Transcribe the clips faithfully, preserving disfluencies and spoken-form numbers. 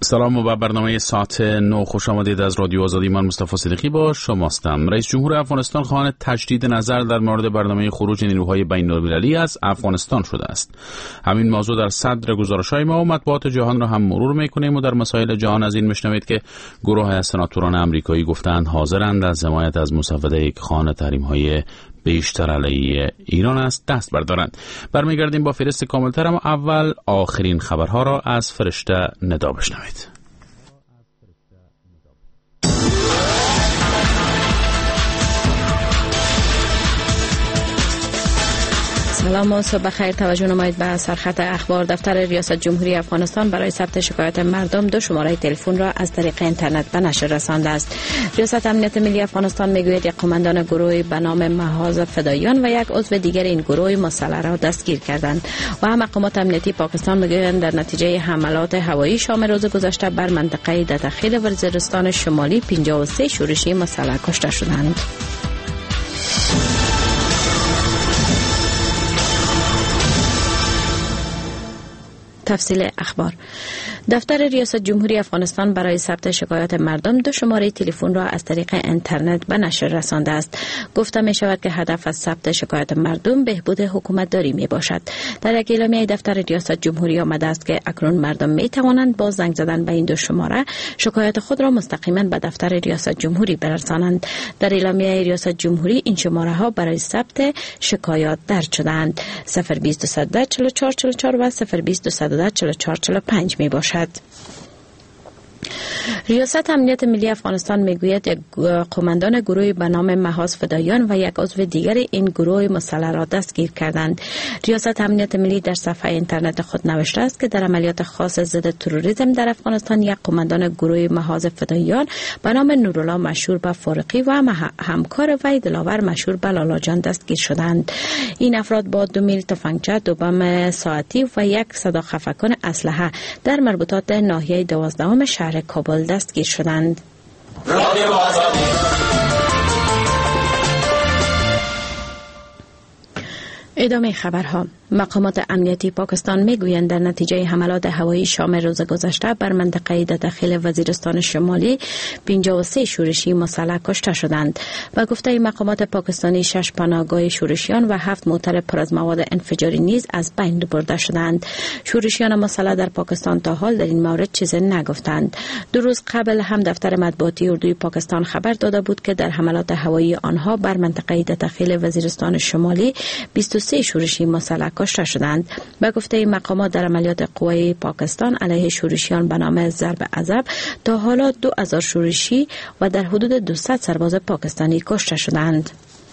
سلام و به برنامه ساعت نو خوش آمدید. از رادیو آزادی. من مصطفی صدیقی با شماستم. رئیس جمهور افغانستان خواهان تجدید نظر در مورد برنامه خروج نیروهای بین‌المللی از افغانستان شده است. همین موضوع در صدر گزارش‌های ما و مطبوعات جهان را هم مرور می‌کنیم و در مسائل جهان از این می‌شنوید که گروه از سناتوران آمریکایی گفتند حاضرند از حمایت از مسوده یک خواهان تحریم‌های بیشتر علیه ایران است دست بردارند. برمیگردیم با فهرست کاملتر، اما اول آخرین خبرها را از فرشته ندا بشنوید. سلام و صبح بخیر. توجه نمایید به سرخط اخبار. دفتر ریاست جمهوری افغانستان برای ثبت شکایات مردم دو شماره تلفن را از طریق اینترنت به نشر رسانده است. ریاست امنیت ملی افغانستان میگوید یک قماندان گروهی به نام محاذ فدایان و یک عضو دیگر این گروه مسلح را دستگیر کردند و هم مقامات امنیتی پاکستان میگویند در نتیجه حملات هوایی شام روز گذشته بر منطقه ددخیل وزیرستان شمالی پنجاه و سه شورشی مسلح کشته شدند. تفصیل اخبار. دفتر ریاست جمهوری افغانستان برای ثبت شکایات مردم دو شماره تلفن را از طریق اینترنت به نشر رسانده است. گفته می شود که هدف از ثبت شکایات مردم بهبود حکومت داری می باشد. در یک اعلامیه دفتر ریاست جمهوری آمده است که اکنون مردم می توانند با زنگ زدن به این دو شماره شکایات خود را مستقیما به دفتر ریاست جمهوری برسانند. در اعلامیه ریاست جمهوری این شماره ها برای ثبت شکایات درج شدند. صفر بیست دو صد چهل و چهار چهل و چهار و صفر بیست دو صد چهل و چهار چهل و پنج می باشد. ریاست امنیت ملی افغانستان میگوید یک قماندان گروهی به نام محاذ فدایان و یک عضو دیگر این گروه مسلح را دستگیر کردند. ریاست امنیت ملی در صفحه اینترنت خود نوشته است که در عملیات خاص ضد تروریسم در افغانستان یک قماندان گروه محاذ فدایان به نام نورالله مشهور به فارقی و همکار وی دلاور مشهور به لالاجان دستگیر شدند. این افراد با دو میل تفنگچه، دو بم ساعتی و یک صدا خفگان اسلحه در مربوطات ناحیه دوازدهم شهر کابل دستگیر شدند. ادامه خبرها. مقامات امنیتی پاکستان میگویند در نتیجه حملات هوایی شام روز گذشته بر منطقه داخل وزیرستان شمالی پنجاه و سه شورشی مسلح کشته شدند. و گفته مقامات پاکستانی شش پناهگاه شورشیان و هفت موتر پر از مواد انفجاری نیز از بین برده شدند. شورشیان مسلح در پاکستان تا حال در این مورد چیزی نگفتند. دو روز قبل هم دفتر مطبوعاتی اردوی پاکستان خبر داده بود که در حملات هوایی آنها بر منطقه داخل وزیرستان شمالی بیست و سه شورشی مسلح کشته شدند. به گفته مقامات در عملیات قوای پاکستان علیه شورشیان به نام ضرب عذب تا حالا دو هزار شورشی و در حدود دویست سرباز پاکستانی کشته شدند.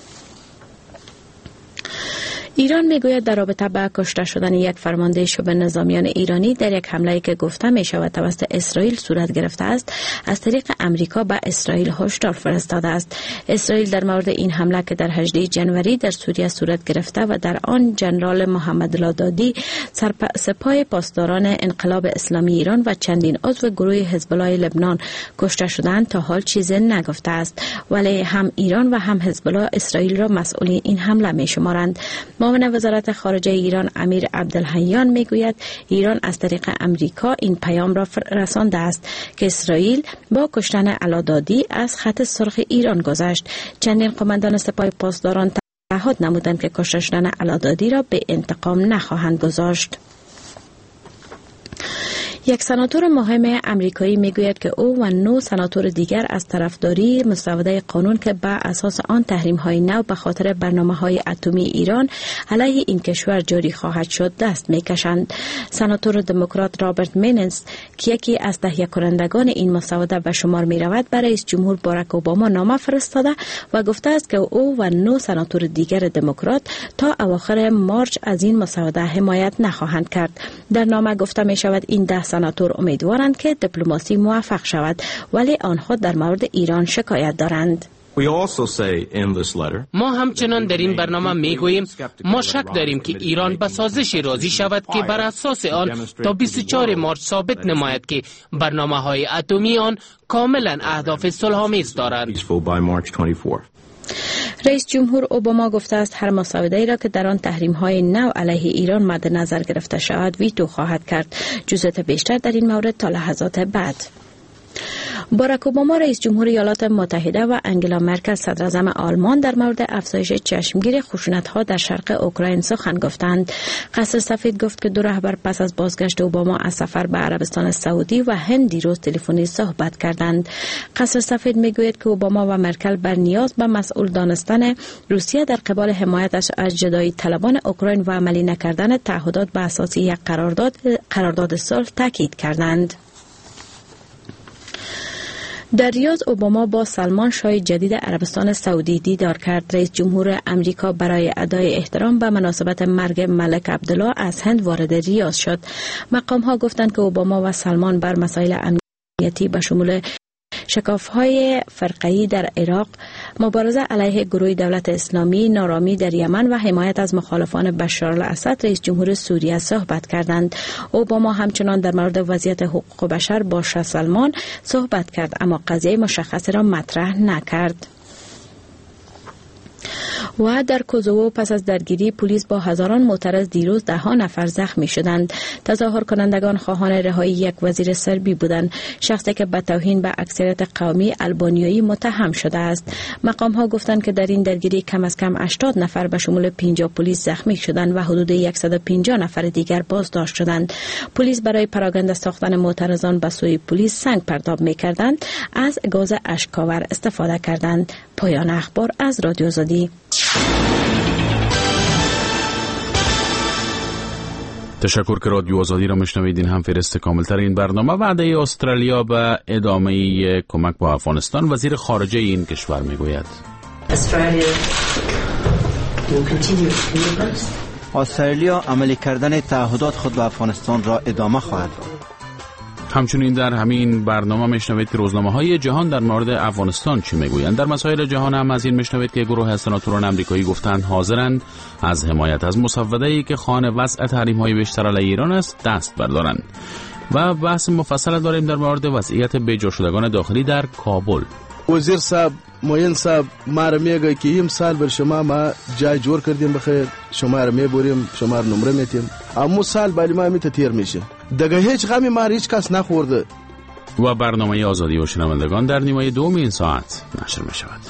ایران میگوید در رابطه با کشته شدن یک فرمانده شبه نظامیان ایرانی در یک حمله‌ای که گفته می شود توسط اسرائیل صورت گرفته است، از طریق امریکا به اسرائیل هشدار فرستاده است. اسرائیل در مورد این حمله که در هجدهم ژانویه در سوریه صورت گرفته و در آن ژنرال محمد لادادی سپاه پاسداران انقلاب اسلامی ایران و چندین عضو گروه حزب الله لبنان کشته شدند تا حال چیزی نگفته است، ولی هم ایران و هم حزب الله اسرائیل را مسئول این حمله می شمارند. معاون وزارت خارجه ایران امیر عبدالحیان میگوید ایران از طریق امریکا این پیام را رسانده است که اسرائیل با کشتن علادادی از خط سرخ ایران گذشت. چندین قماندان سپاه پاسداران تعهد نمودند که کشته شدن علادادی را به انتقام نخواهند گذاشت. یک سناتور مهم امریکایی میگوید که او و نه سناتور دیگر از طرفداری مسوده قانون که بر اساس آن تحریم های نو به خاطر برنامه های اتمی ایران علیه این کشور جاری خواهد شد دست میکشند. سناتور دموکرات رابرت میننز که یکی از تهیه کنندگان این مسوده به شمار می رود برای رئیس جمهور باراک اوباما نامه فرستاده و گفته است که او و نه سناتور دیگر دموکرات تا اواخر مارچ از این مسوده حمایت نخواهند کرد. در نامه گفته می شود این ده سناتور امیدوارند که دیپلماسی موفق شود، ولی آنها در مورد ایران شکایت دارند. ما همچنان در این برنامه میگوییم ما شک داریم که ایران به سازشی راضی شود که بر اساس آن تا بیست و چهارم مارچ ثابت نماید که برنامه های اتمی آن کاملا اهداف صلح‌آمیز دارند. رئیس جمهور اوباما گفته است هر مسوده‌ای را که در آن تحریم‌های نو علیه ایران مد نظر گرفته شود ویتو خواهد کرد. جزئیات بیشتر در این مورد تا لحظات بعد. باراک اوباما رئیس جمهور ایالات متحده و انگلا مرکل صدر اعظم آلمان در مورد افزایش چشمگیر خشونت‌ها در شرق اوکراین سخن گفتند. قصر سفید گفت که دو رهبر پس از بازگشت اوباما از سفر به عربستان سعودی و هند دیروز تلفنی صحبت کردند. قصر سفید میگوید که اوباما و مرکل بر نیاز به مسئول دانستن روسیه در قبال حمایتش از جدایی طلبان اوکراین و عملی نکردن تعهدات بر اساس یک قرارداد قرارداد صلح تاکید کردند. در ریاض اوباما با سلمان شاه جدید عربستان سعودی دیدار کرد. رئیس جمهور امریکا برای ادای احترام به مناسبت مرگ ملک عبدالله از هند وارد ریاض شد. مقام ها گفتند که اوباما و سلمان بر مسائل امنیتی به شمول شکاف‌های فرقه‌ای در عراق، مبارزه علیه گروه دولت اسلامی، نارامی در یمن و حمایت از مخالفان بشار الاسد رئیس جمهور سوریه صحبت کردند. اوباما همچنان در مورد وضعیت حقوق بشر با شاه سلمان صحبت کرد اما قضیه مشخصی را مطرح نکرد. و در کوزوو پس از درگیری پلیس با هزاران معترض دیروز ده ها نفر زخمی شدند. تظاهر کنندگان خواهان رهایی یک وزیر سربی بودند، شخصی که به توهین به اکثریت قومی آلبانیایی متهم شده است. مقام ها گفتند که در این درگیری کم از کم هشتاد نفر به شمول پنجاه پلیس زخمی شدند و حدود صد و پنجاه نفر دیگر بازداشت شدند. پلیس برای پراگنده ساختن معترضان به سوی پلیس سنگ پرتاب می‌کردند، از گاز اشک‌آور استفاده کردند. پایان اخبار از رادیو آزادی. تشکر که رادیو آزادی را مشنویدین. هم فهرست کاملتر این برنامه وعده استرالیا به ادامه کمک با افغانستان. وزیر خارجه این کشور میگوید استرالیا عملی کردن تعهدات خود به افغانستان را ادامه خواهد داد. همچنین در همین برنامه میشنوید که روزنامه‌های جهان در مورد افغانستان چی میگویند. در مسائل جهان هم از این میشنوید که گروه سناتوران آمریکایی گفتند حاضرند از حمایت از مسوده‌ای که خواهان وضع تحریم‌های بیشتر علیه ایران است دست بردارند. و بحث مفصل داریم در مورد وضعیت بیجا شدگان داخلی در کابل. وزیر صاحب موین صاحب ما را میگه که این سال بر شما ما جای جور کردیم بخیر، شما را میبریم، شما را نمره میتیم، اما سال بالی ما میت تیر میشه دیگه. هیچ غمی ما هیچ کس نخورده. و برنامه آزادی و شنوندگان در نیمه دوم این ساعت نشر میشود.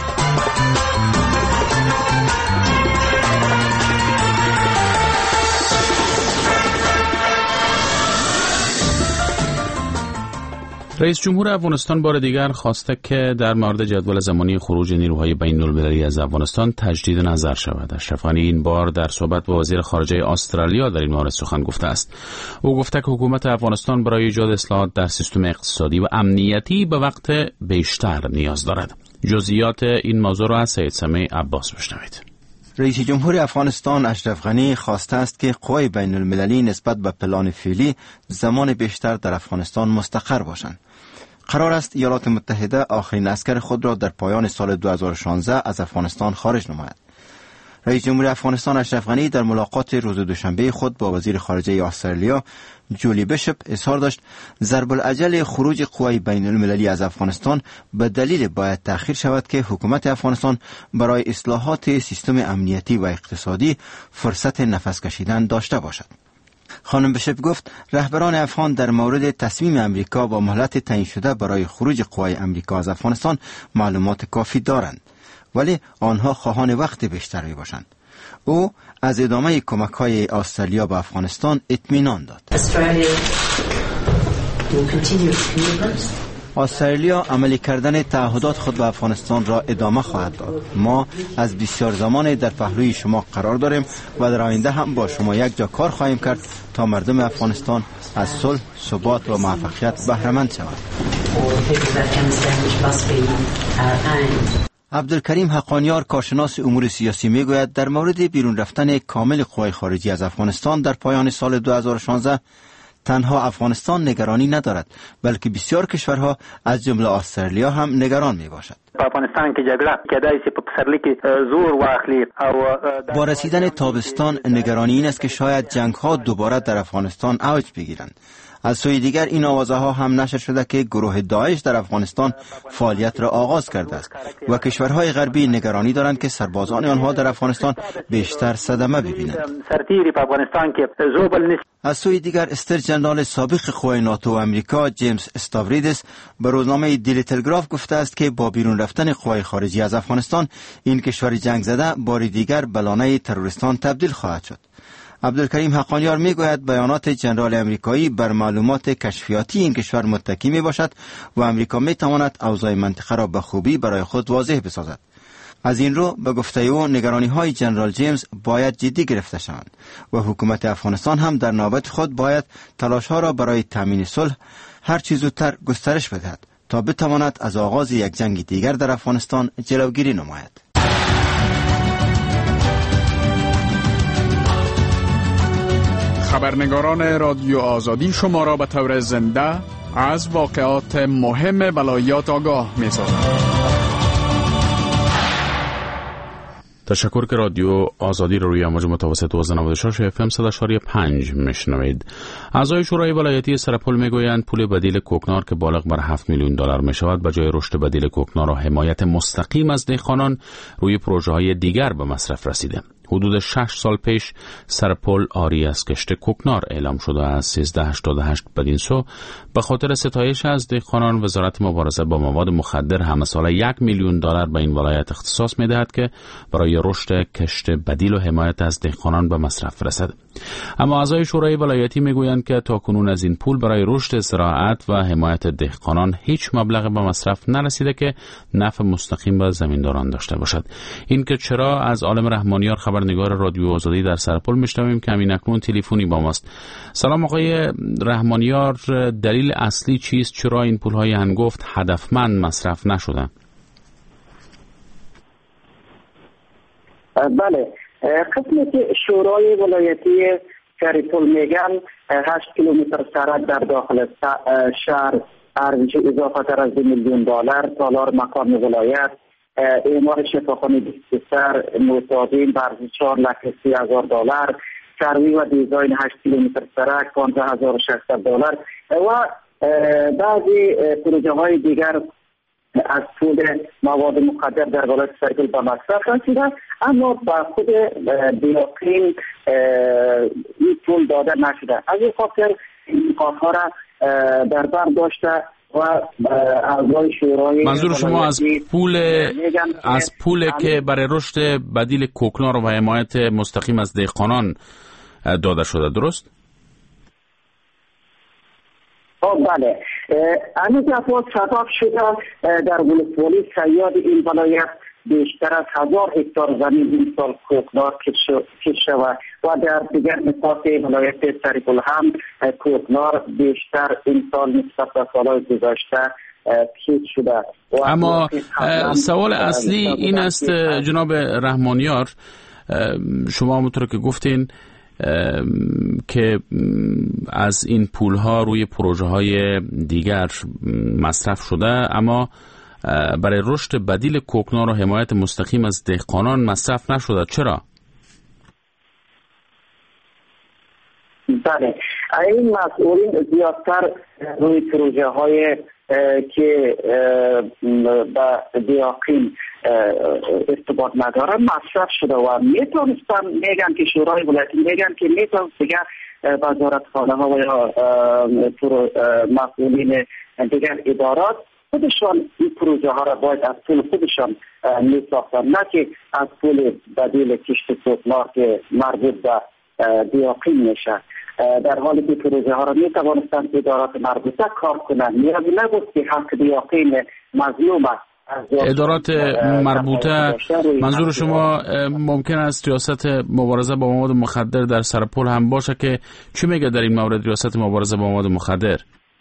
رئیس جمهور افغانستان بار دیگر خواسته که در مورد جدول زمانی خروج نیروهای بین‌المللی از افغانستان تجدید نظر شود. اشرف غنی این بار در صحبت با وزیر خارجه استرالیا در این مورد سخن گفته است. او گفته که حکومت افغانستان برای ایجاد اصلاحات در سیستم اقتصادی و امنیتی به وقت بیشتر نیاز دارد. جزئیات این موضوع را از سید سمیع عباس بشنوید. رئیس جمهور افغانستان اشرف غنی خواسته است که قوای بین المللی نسبت به پلان فعلی زمان بیشتر در افغانستان مستقر باشند. قرار است ایالات متحده آخرین عسکر خود را در پایان سال دو هزار و شانزده از افغانستان خارج نماید. رئیس جمهور افغانستان اشرف غنی در ملاقات روز دوشنبه خود با وزیر خارجه استرالیا جولی بشپ اظهار داشت ضرب العجل خروج قوای بین المللی از افغانستان به دلیل باید تأخیر شود که حکومت افغانستان برای اصلاحات سیستم امنیتی و اقتصادی فرصت نفس کشیدن داشته باشد. خانم بشپ گفت رهبران افغان در مورد تصمیم امریکا و مهلت تعیین شده برای خروج قوای امریکا از افغانستان معلومات کافی دارند، ولی آنها خواهان وقت بیشتری باشند. او از ادامه کمک‌های استرالیا به افغانستان اطمینان داد. استرالیا عملی کردن تعهدات خود به افغانستان را ادامه خواهد داد. ما از بسیار زمان در پهلوی شما قرار داریم و در آینده هم با شما یک جا کار خواهیم کرد تا مردم افغانستان از صلح، ثبات و موفقیت بهره مند شوند. عبدالکریم حقانیار کارشناس امور سیاسی میگوید در مورد بیرون رفتن کامل قوای خارجی از افغانستان در پایان سال دو هزار و شانزده تنها افغانستان نگرانی ندارد، بلکه بسیار کشورها از جمله استرالیا هم نگران می باشد. افغانستان که جګړه کېدای شي په پسرلي کې زور واخلي او با رسیدن تابستان نگرانی این است که شاید جنگ ها دوباره در افغانستان اوج بگیرند. از سوی دیگر این آوازه ها هم نشر شده که گروه داعش در افغانستان فعالیت را آغاز کرده است و کشورهای غربی نگرانی دارند که سربازان آنها در افغانستان بیشتر صدمه ببینند. از سوی دیگر استر جنرال سابق قوای ناتو و امریکا جیمز استاوریدس به روزنامه دیلی تلگراف گفته است که با بیرون رفتن قوای خارجی از افغانستان این کشور جنگ زده بار دیگر به لانه تروریستان تبدیل خواهد شد. عبدالکریم حقانیار میگوید بیانات جنرال امریکایی بر معلومات کشفیاتی این کشور متکی می باشد و امریکا می تواند اوضاع منطقه را به خوبی برای خود واضح بسازد. از این رو به گفته او نگرانی های جنرال جیمز باید جدی گرفته شوند و حکومت افغانستان هم در نوبت خود باید تلاش ها را برای تامین صلح هر چه زودتر گسترش بدهد تا بتواند از آغاز یک جنگ دیگر در افغانستان جلوگیری نماید. خبرنگاران رادیو آزادی شما را به طور زنده از واقعات مهم ولایات آگاه می سازند. تشکر که رادیو آزادی رو روی امواج متوسط دوازده نود و شش اف ام صد و شش پنج میشنوید. اعضای شورای ولایتی سرپل میگویند پول بدیل کوکنار که بالغ بر هفت میلیون دلار می شود به جای رشد بدیل کوکنار و حمایت مستقیم از دهقانان روی پروژه های دیگر به مصرف رسیده. حدود شش سال پیش سرپل آری از کشت کوکنار اعلام شده از سیزده هشتاد و هشت بدین سو به خاطر ستایش از دهقانان وزارت مبارزه با مواد مخدر همه ساله یک میلیون دلار به این ولایت اختصاص می‌دهد که برای رشد کشت بدیل و حمایت از دهقانان به مصرف رسد. اما اعضای شورای ولایتی میگویند که تاکنون از این پول برای رشد زراعت و حمایت دهقانان هیچ مبلغ به مصرف نرسیده که نفع مستقیم به زمینداران داشته باشد. این که چرا از عالم رحمانیار خبرنگار رادیو آزادی در سرپل میشنویم که همین اکنون تلفنی با ماست. سلام آقای رحمانیار، دلیل اصلی چیست چرا این پولهای هنگفت هدفمند مصرف نشدن؟ بله، قسمی که شورای ولایتی سرپل میگن هشت کیلومتر سرک در داخل شهر ارزش اضافه تر از دو میلیون دلار، تالار مقام ولایت، اعمار شفاخانه بستر معتادین به ارزش چهار لک سی هزار دلار، سروی و دیزاین هشت کیلومتر سرک پانزده هزار و ششصد دلار و بعضی پروژه های دیگر از پول مواد مخدر در ولایت سرپل به مصرف رسیده، اما با خود دیاقین این پول داده نشده. از این خاطر این کارها را در بر داشته و اعضای شورای منظور شما از پول از پول که برای رشد بدیل کوکنار و حمایت مستقیم از دهقانان داده شده، درست؟ بله، همین افراد سبب شده در ولسوالی سیاد این ولایت بیشتر از هزار هکتار زمین این سال کوکنار کش شود و در دیگر نقاط ولایت سرپل هم کوکنار بیشتر این سال نسبت به سالهای گذشته کش شده. اما سوال اصلی این است جناب رحمانیار، شما همونطور که گفتین که از این پولها روی پروژه های دیگر مصرف شده اما برای رشد بدیل کوکنار و حمایت مستقیم از دهقانان مصرف نشده، چرا؟ بله، این مسئولین زیادتر روی پروژه های که به دیاقین ارتباط نداره مصرف شده و میتونستن میگن که شورای ولایتی میگن که میتونست دیگر وزارتخانه ها و یا مسئولین دیگر ادارات خودشان این پروژه ها را باید از پول خودشان میساختن، نه که از پول بدیل کشت کوکنار که مربوط به دیاقین میشه. در حالی که پروژه ها را می توانستند ادارات مربوطه کار کنند، نیازی نبود که حق دیاقین مظلوم است. ادارات مربوطه منظور شما ممکن است ریاست مبارزه با مواد مخدر در سرپل هم باشه که چی میگه در این مورد ریاست مبارزه با مواد مخدر؟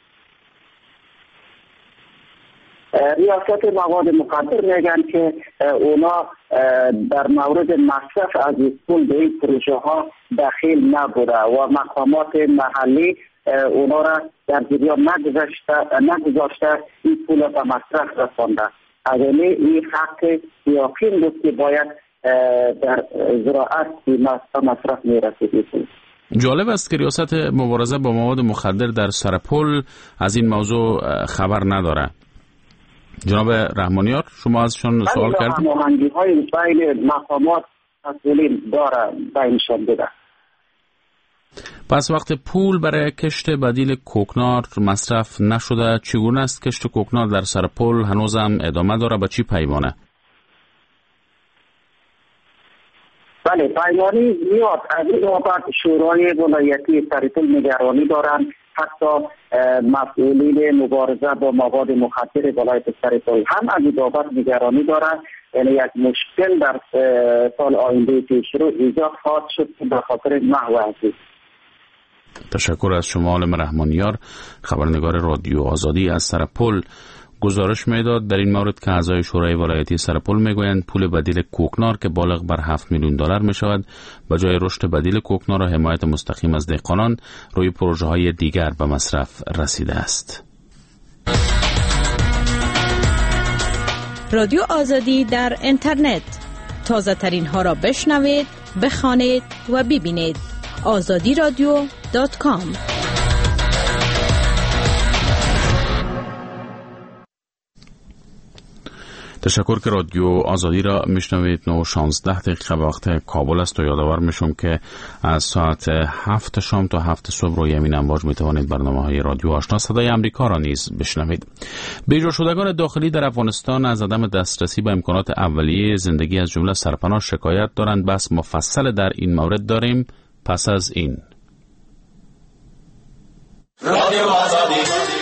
ریاست مواد مخدر میگن که اونا در مورد مصرف از پول به این پروژه ها دخیل نبوده و مقامات محلی اونا را در جریان نگذاشته این پول را به مصرف رسانده. اگر این حق یقین بود که باید در زراعت به مصرف میرسید. جالب است که ریاست مبارزه با مواد مخدر در سرپل از این موضوع خبر نداره. جناب رحمانیار، شما ازشون سوال کردید؟ هماهنگی های بین مقامات مسئولین داره بینشان بده. پس وقت پول برای کشت بدیل کوکنار مصرف نشده، چگونه است کشت کوکنار در سرپل هنوزم ادامه داره؟ به چی پیمانه؟ بله، پیمانی میاد. از این بابت شورای ولایتی سرپل نگرانی دارند. حتی مسئولین مبارزه با مواد مخدر ولایت سرپل هم از این بابت نگرانی دارند. یعنی یک مشکل در سال آینده پیشرو ایجاد خواهد شد به خاطر محو است. تشکر از شما عالم رحمانیار، خبرنگار رادیو آزادی از سرپل. گزارش میداد در این مورد که اعضای شورای ولایتی سرپل میگویند پول بدیل کوکنار که بالغ بر هفت میلیون دلار می شود به جای رشد بدیل کوکنار و حمایت مستقیم از دهقانان روی پروژه های دیگر به مصرف رسیده است. رادیو آزادی در اینترنت، تازه ترین ها را بشنوید، بخوانید و ببینید. آزادی رادیو دات کام. تشکر که رادیو آزادی را میشنوید. نه و شانزده دقیقه به وقت کابل است و یادآور میشم که از ساعت هفت شام تا هفت صبح روی همین امواج میتوانید برنامه های رادیو آشنا صدای امریکا را نیز بشنوید. بیجا شدگان داخلی در افغانستان از عدم دسترسی به امکانات اولیه زندگی از جمله سرپناه شکایت دارند. بس مفصل در این مورد داریم پس از این. رادیو آزادی.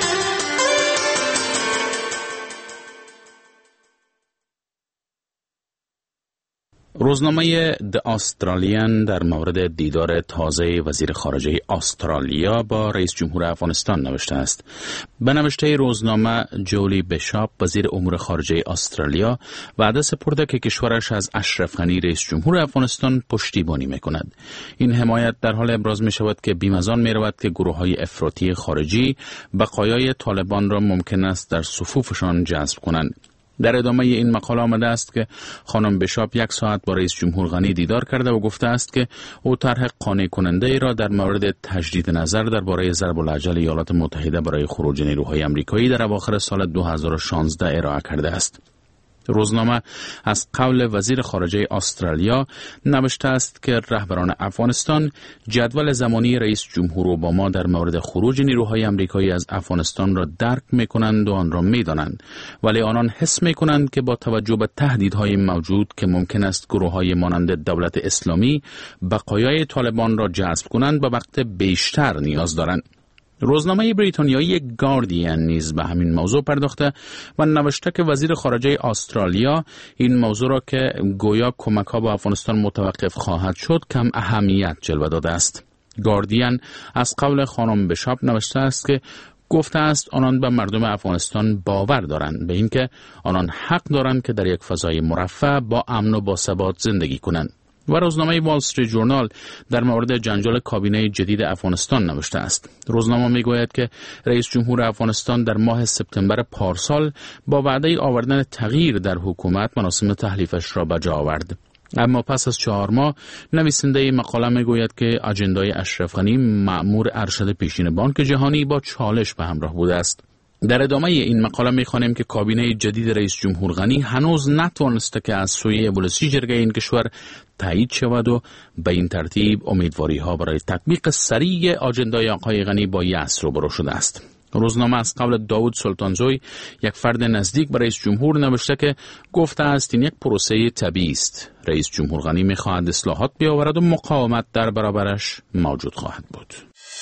روزنامه د استرالیان در مورد دیدار تازه وزیر خارجه استرالیا با رئیس جمهور افغانستان نوشته است. به نوشته روزنامه، جولی بشاپ وزیر امور خارجه استرالیا وعده سپرده که کشورش از اشرف غنی رئیس جمهور افغانستان پشتیبانی میکند. این حمایت در حال ابراز می شود که بیم از آن می رود که گروه های افراطی خارجی بقایای طالبان را ممکن است در صفوفشان جذب کنند. در ادامه این مقاله آمده است که خانم بشاپ یک ساعت با رئیس جمهور غنی دیدار کرده و گفته است که او طرح قانع کننده ای را در مورد تجدید نظر درباره ضرب العجل ایالات متحده برای خروج نیروهای آمریکایی در اواخر سال دو هزار و شانزده ارائه کرده است. روزنامه از قول وزیر خارجه استرالیا نوشته است که رهبران افغانستان جدول زمانی رئیس جمهور اوباما در مورد خروج نیروهای آمریکایی از افغانستان را درک می‌کنند و آن را می‌دانند، ولی آنان حس می‌کنند که با توجه به تهدیدهای موجود که ممکن است گروه‌های مانند دولت اسلامی بقایای طالبان را جذب کنند به وقت بیشتر نیاز دارند. روزنامه بریتانیایی گاردین نیز به همین موضوع پرداخته و نوشته که وزیر خارجه استرالیا این موضوع را که گویا کمک‌ها به افغانستان متوقف خواهد شد کم اهمیت جلوه داده است. گاردین از قول خانم بشاپ نوشته است که گفته است آنان به مردم افغانستان باور دارند به اینکه آنان حق دارند که در یک فضای مرفه با امن و با ثبات زندگی کنند. و روزنامه وال استریت ژورنال در مورد جنجال کابینه جدید افغانستان نوشته است. روزنامه میگوید که رئیس جمهور افغانستان در ماه سپتامبر پارسال با وعده آوردن تغییر در حکومت مراسم تحلیفش را به جا آورد. اما پس از چهار ماه نویسنده مقاله میگوید که اجندای اشرف غنی مأمور ارشد پیشین بانک جهانی با چالش به همراه بوده است. در ادامه این مقاله می‌خوانیم که کابینه جدید رئیس جمهور غنی هنوز نتوانسته که از سوی ابولسی جرگه این کشور تایید شود و به این ترتیب امیدواری‌ها برای تطبیق سریع آجندای آقای غنی با یأس روبرو شده است. روزنامه از قول داود سلطانزوی، یک فرد نزدیک به رئیس جمهور، نوشته که گفته است این یک پروسه طبیعی است. رئیس جمهور غنی می‌خواهد اصلاحات بیاورد و مقاومت در برابرش موجود خواهد بود.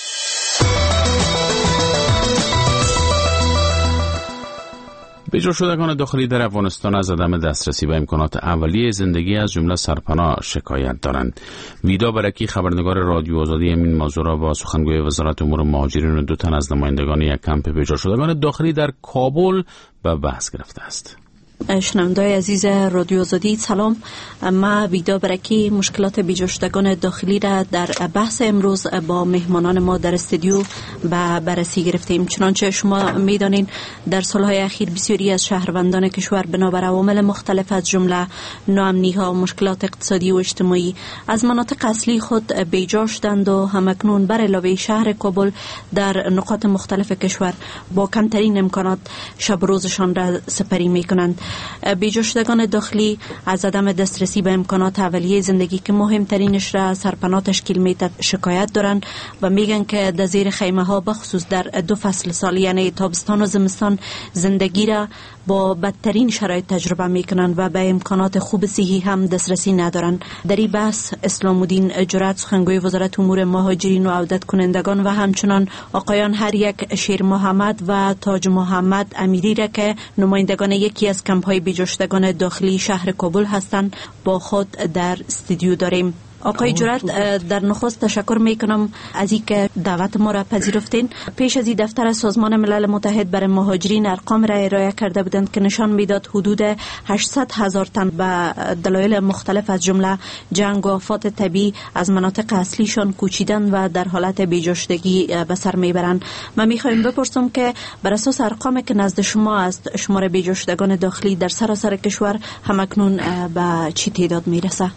بیجا شدگان داخلی در افغانستان از عدم دسترسی به امکانات اولیه زندگی از جمله سرپناه شکایت دارند. ویدا برکی، خبرنگار رادیو آزادی، این موضوع را با سخنگوی وزارت امور مهاجرین و دو تن از نمایندگان یک کمپ بیجا شدگان داخلی در کابل به بحث گرفته است. شنوندای عزیز رادیو آزادی سلام. ما ویدا برکی مشکلات بیجاشتگان داخلی را در بحث امروز با مهمانان ما در استودیو به بررسی گرفتیم. چنانچه شما میدانین در سالهای اخیر بسیاری از شهروندان کشور بنابر عوامل مختلف از جمله ناامنی ها، مشکلات اقتصادی و اجتماعی از مناطق اصلی خود بیجا شدند و همکنون بر علاوه شهر کابل در نقاط مختلف کشور با کمترین امکانات شب روزشان را سپری میکنند. بیجا شدگان داخلی از عدم دسترسی به امکانات اولیه زندگی که مهمترینش را سرپناه تشکیل میده شکایت دارند و میگن که در زیر خیمه ها بخصوص در دو فصل سال یعنی تابستان و زمستان زندگی را با بدترین شرایط تجربه میکنن و به امکانات خوب صحی هم دسترسی ندارن. در این بحث اسلام الدین جرأت سخنگوی وزارت امور مهاجرین و عودت کنندگان و همچنان آقایان هر یک شیر محمد و تاج محمد امیری را که نمایندگان یکی از کمپ های بیجاشتگان داخلی شهر کابل هستند با خود در استودیو داریم. آقای جرأت در نخست تشکر میکنم از اینکه دعوت ما را پذیرفتین. پیش از این دفتر سازمان ملل متحد برای مهاجرین ارقام را ارائه کرده بودند که نشان میداد حدود هشتصد هزار تن به دلایل مختلف از جمله جنگ و آفات طبیعی از مناطق اصلیشان کوچیدن و در حالت بیجاشتگی به سر میبرند. من میخوایم بپرسم که بر اساس ارقامی که نزد شما است شمار بیجاشتگان داخلی در سراسر کشور همکنون به چی تعداد میرسه؟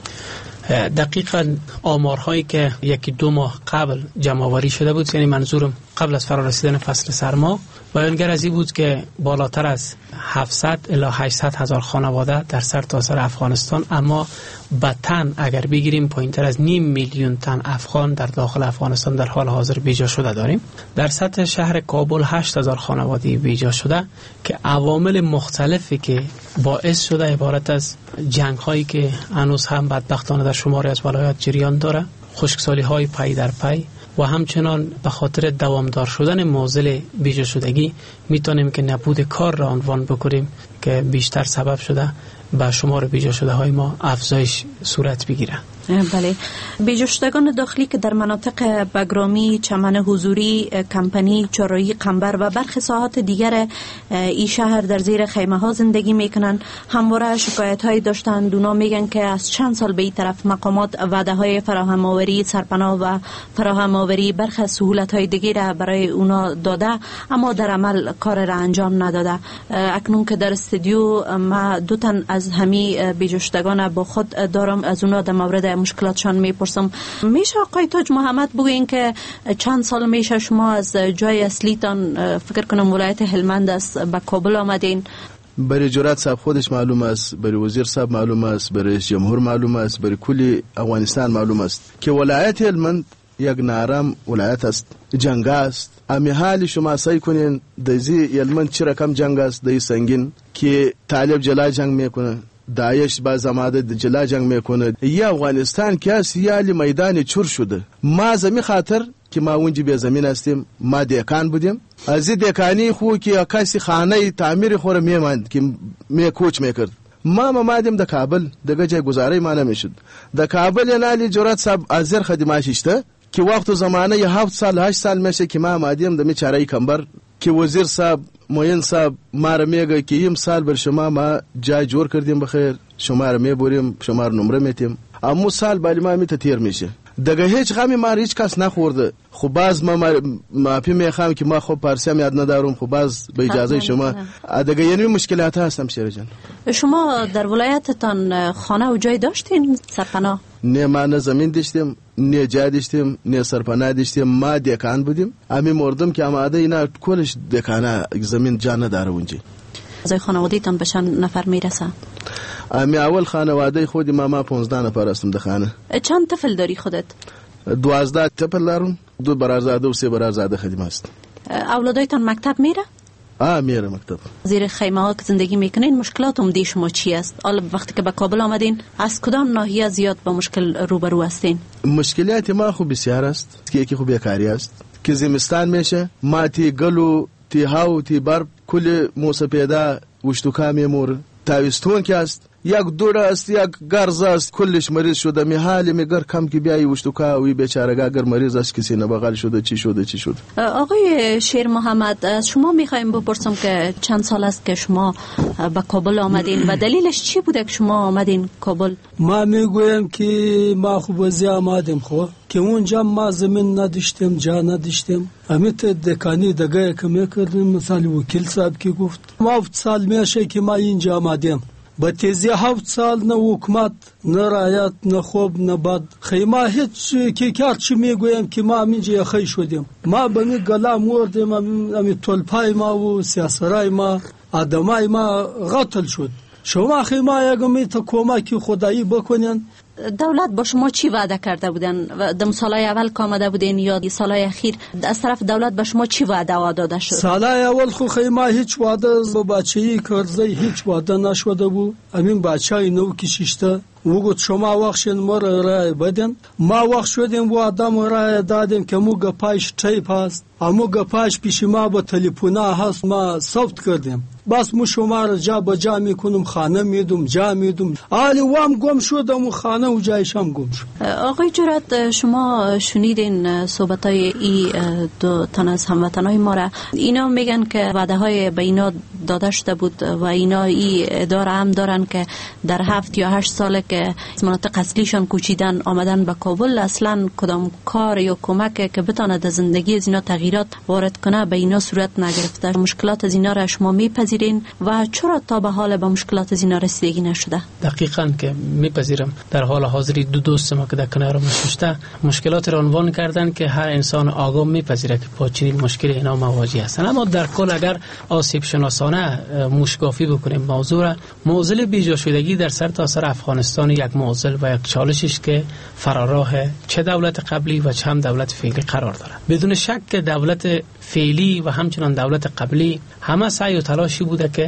دقیقاً آمارهایی که یکی دو ماه قبل جمع آوری شده بود، یعنی منظورم قبل از فرارسیدن فصل سرما، بیانگر از این بود که بالاتر از هفتصد الی هشتصد هزار خانواده در سرتاسر افغانستان، اما به تن اگر بگیریم پایینتر از نیم میلیون تن افغان در داخل افغانستان در حال حاضر بیجا شده داریم. در سطح شهر کابل هشت هزار خانواده بیجا شده که عوامل مختلفی که باعث شده عبارت از جنگ هایی که هنوز هم بدبختانه در شماری از ولایات جریان داره، خشکسالی های پی در پی و همچنان به خاطر دوامدار شدن معضل بیجا شدگی میتونیم که نبود کار را عنوان بکنیم که بیشتر سبب شده به شمار بیجا شده های ما افزایش صورت بگیره. بله، بیجا شدگان داخلی که در مناطق بگرامی، چمن حضوری، کمپنی، چرایی، قنبر و برخی ساحات دیگر این شهر در زیر خیمه ها زندگی میکنن همواره شکایت های داشتند. اونا میگن که از چند سال به این طرف مقامات وعده های فراهم آوری سرپناه و فراهم آوری برخی سهولت های دیگر برای اونا داده اما در عمل کار را انجام نداده. اکنون که در استودیو ما دو تن از همی بیجا شدگان با خود دارم، از اونا در مورد مشکلاتشان میپرسم. میشه آقای تاج محمد بگوین که چند سال میشه شما از جای اصلیتان، فکر کنم ولایت هلمند است، به کابل آمدین؟ برای جرأت صاحب خودش معلوم است، برای وزیر صاحب معلوم است، برای رئیس جمهور معلوم است، برای کل افغانستان معلوم است که ولایت هلمند یک نارم ولایت است، جنگ است. امی حال شما سعی کنین دزی هلمند چه رقم جنگ است، دای سنگین که طالب جلا جنگ میکنه، داعش با زماده جلا جنگ میکنه. یا افغانستان که است یالی میدان چور شده. ما زمین خاطر که ما اونجی به زمین هستیم، ما دکان بودیم، از دکانی خو که کسی خانه تعمیر خوره میماند که می کوچ میکرد. ما ما مادیم د کابل دغه جای گزارای ما نمیشد. د کابل نالی جرأت صاحب ازر خدماتشته که وقت زمانه یه هفت سال هشت سال میشه که ما مادیم د می چارای کمبر که وزیر صاحب موین صاحب ما را میگه که این سال بر شما ما جای جور کردیم بخیر، شما را میبریم، شما را نمره میتیم، اما سال بالی ما می تیر میشه. دغه هیچ غمی ما هیچ کس نخورده. خب باز ما معافی میخوام که ما خب پارسیم یاد ندارم، خب باز به اجازه شما دغه یعنی مشکلات هستم. شیر جان، شما در ولایتتان خانه و جای داشتین سرپناه؟ نه، ما نه زمین داشتیم، نه جای داشتیم، نه سرپناه داشتیم. ما دکان بودیم، امی مردم که آماده اینا کلش دکانه زمین جا نداره اونجا. از خانواده تان به چند نفر میرسه؟ امی اول خانواده خودی ما ما پانزده نفر هستم در خانه. چند طفل داری خودت؟ دوازده طفل دارم، دو برادرزاده و سه برادرزاده خدمت است. اولادایتان مکتب میره؟ آه میره مکتب. زیر خیمه ها که زندگی میکنین مشکلات عمده شما چی است؟ حالا وقتی که به کابل آمدین از کدام ناحیه زیاد با مشکل روبرو هستین؟ مشکلات ما خوب بسیار است که یکی خوب بیکاری است که زمستان میشه ما تی گلو تی هاو تی برب کل موسه پیدا وشتوکا میمور. تاویستون که است یک دور است، یک گرز است، کلش مریض شده. می حال میگر کم که بیایی وشتوکا وی بیچاره اگر مریض است کسی نبغل شده چی شده چی شد. آقای شیر محمد، از شما میخوایم بپرسم که چند سال است که شما به کابل آمدین و دلیلش چی بوده که شما آمدین کابل؟ ما میگویم که ما خوب وزی آمدیم خو که اونجا ما زمین نداشتیم، جا نداشتیم. امیت دکانی دگه که میکردیم، مثال وکیل صاحب که گفت ما هفت سال میشه که ما اینجا آمدیم، با تیزی هفت سال نه حکومت نه رعایت نه خوب نه بد خیمه هیچ که کرد چی میگویم که ما اینجا خی شدیم. ما بنی گلا موردیم، امی طلپای ما و سیاسرای ما آدمای ما قتل شد. شما خیمه اگه میتا کمکی خدایی بکنین. دولت با شما چی وعده کرده بودن؟ در سالهای اول که آمده بودین یا سالهای اخیر از طرف دولت با شما چی وعده و داده شد؟ سالهای اول خو خیمه هیچ وعده با بچه‌ای کرزی هیچ وعده نشده بود. همین بچه‌ای نو کشیشته وگوت شما وقتشین ما را رای بدین. ما وقت شدیم و آدم رای دادیم که مو گپایش تیپ هست، امو گپایش پیش ما با تلفونا هست، ما ثبت کردیم. بس مو شما را جا با جا میکنم، خانه میدم جا میدم، آلی وام گم شدم و خانه و جایشم گم شد. آقای جرات، شما شنیدین صحبت های ای دو تن از هموطنای ما را، اینا میگن که وعده های به اینا داده شده بود و اینا ای اداره هم دارن که در هفت یا هشت ساله که مناطق اصلیشان کوچیدن آمدن به کابل، اصلا کدام کار یا کمک که بتاند از زندگی از اینا تغییرات وارد کنه به اینا صورت نگرفته. مشکلات از اینا را شما میپذیرین و چرا تا به حال به مشکلات از اینا رسیدگی نشده؟ دقیقاً که میپذیرم. در حال حاضری دو دوست ما که در کنار ما نشسته مشکلات را عنوان کردن که هر انسان آگاه میپذیره که با چنین مشکل اینا مواجه هستن. اما در کل اگر آسیب شناسانه مشکافی بکنیم موضوع را، معضل بیجا شدگی در سر تا سر افغانستان یک معضل و یک چالشش که فراراه چه دولت قبلی و چه هم دولت فعلی قرار داره. بدون شک که دولت فعلی و همچنان دولت قبلی همه سعی و تلاشی بوده که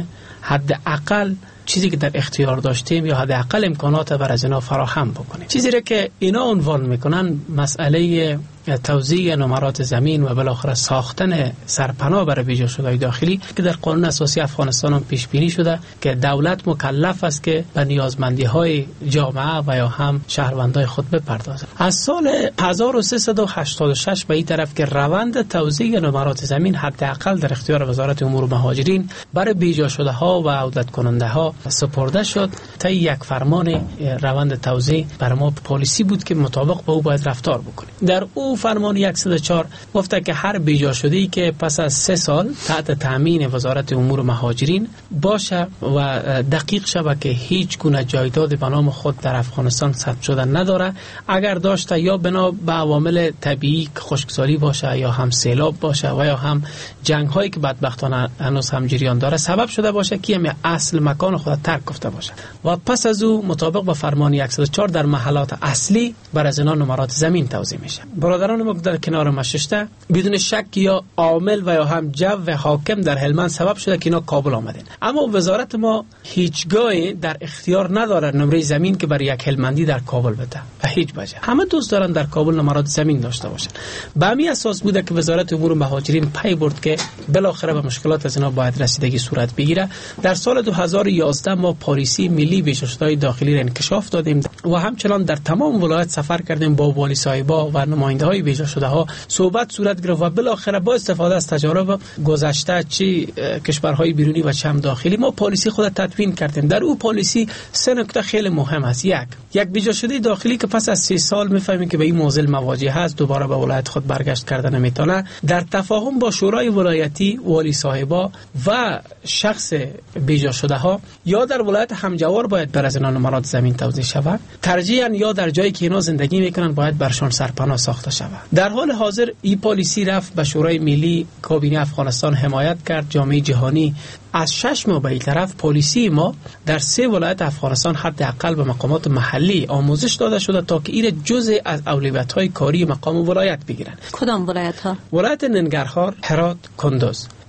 حداقل چیزی که در اختیار داشتیم یا حداقل امکانات بر از اینا فراهم بکنیم. چیزی را که اینا عنوان میکنن مسئله توزیع نمرات زمین و بالاخره ساختن سرپناه برای بیجا شدگان داخلی که در قانون اساسی افغانستان هم پیش بینی شده که دولت مکلف است که به نیازمندی های جامعه و یا هم شهروندای خود بپردازد. از سال هزار و سیصد و هشتاد و شش به این طرف که روند توزیع نمرات زمین حداقل در اختیار وزارت امور مهاجرین برای بیجا شده ها و عودت کننده ها سپرده شد، تا یک فرمان روند توزیع بر ما پالیسی بود که مطابق با او باید رفتار بکنیم. در او فرمان صد و چهار گفته که هر بیجا شده‌ای که پس از سه سال تحت تامین وزارت امور مهاجرین باشه و دقیق شود که هیچ گونه جایداد به نام خود در افغانستان ثبت شده نداره، اگر داشته یا بنا به عوامل طبیعی خشکسالی باشه یا هم سیلاب باشه و یا هم جنگ هایی که بدبختانه هنوز هم جریان داره سبب شده باشه که می اصل مکان خود ترک گفته باشه و پس از او مطابق با فرمان صد و چهار در محلات اصلی بر از اینا نمرات زمین توزیع میشه. برادران ما در کنار ما ششته بدون شک یا عامل و یا هم جو و حاکم در هلمند سبب شده که اینا کابل آمدن، اما وزارت ما هیچگاه در اختیار نداره نمره زمین که برای یک هلمندی در کابل بده و هیچ وجه. همه دوست دارن در کابل نمرات زمین داشته باشن. به همین اساس بوده که وزارت امور مهاجرین پی برد که بالاخره به مشکلات از اینا باید رسیدگی صورت بگیره. در سال دو هزار و یازده ما پالیسی ملی بیجا شدگان داخلی را انکشاف دادیم و همچنان در تمام ولایت سفر کردیم با والی صاحبا و نماینده های بیجا شده ها صحبت صورت گرفت و بالاخره با استفاده از تجارب گذشته چی کشورهای بیرونی و چه هم داخلی ما پالیسی خود تدوین کردیم. در او پالیسی سه نکته خیلی مهم است. یک یک بیجا شده داخلی که پس از سه سال میفهمیم که به این معضل مواجه هست، دوباره به ولایت خود برگشت کردن نمیتونه، در تفاهم با شورای ولایتی، والی صاحبا و شخص بیجا شده ها یا در ولایت همجوار باید بر از اینا نمرات زمین توزیع شود، ترجیحاً یا در جایی که اینا زندگی میکنن باید برشان سرپناه ساخته شود. در حال حاضر این پالیسی رفت به شورای ملی، کابینه افغانستان حمایت کرد، جامعه جهانی. از شش ماه به این طرف پالیسی ما در سه ولایت افغانستان حداقل به مقامات محلی آموزش داده شده تا که این جزء از اولویت‌های کاری مقام ولایت بگیرن. کدام ولایت ها؟ ولایت ننگرهار، هرات، کندوز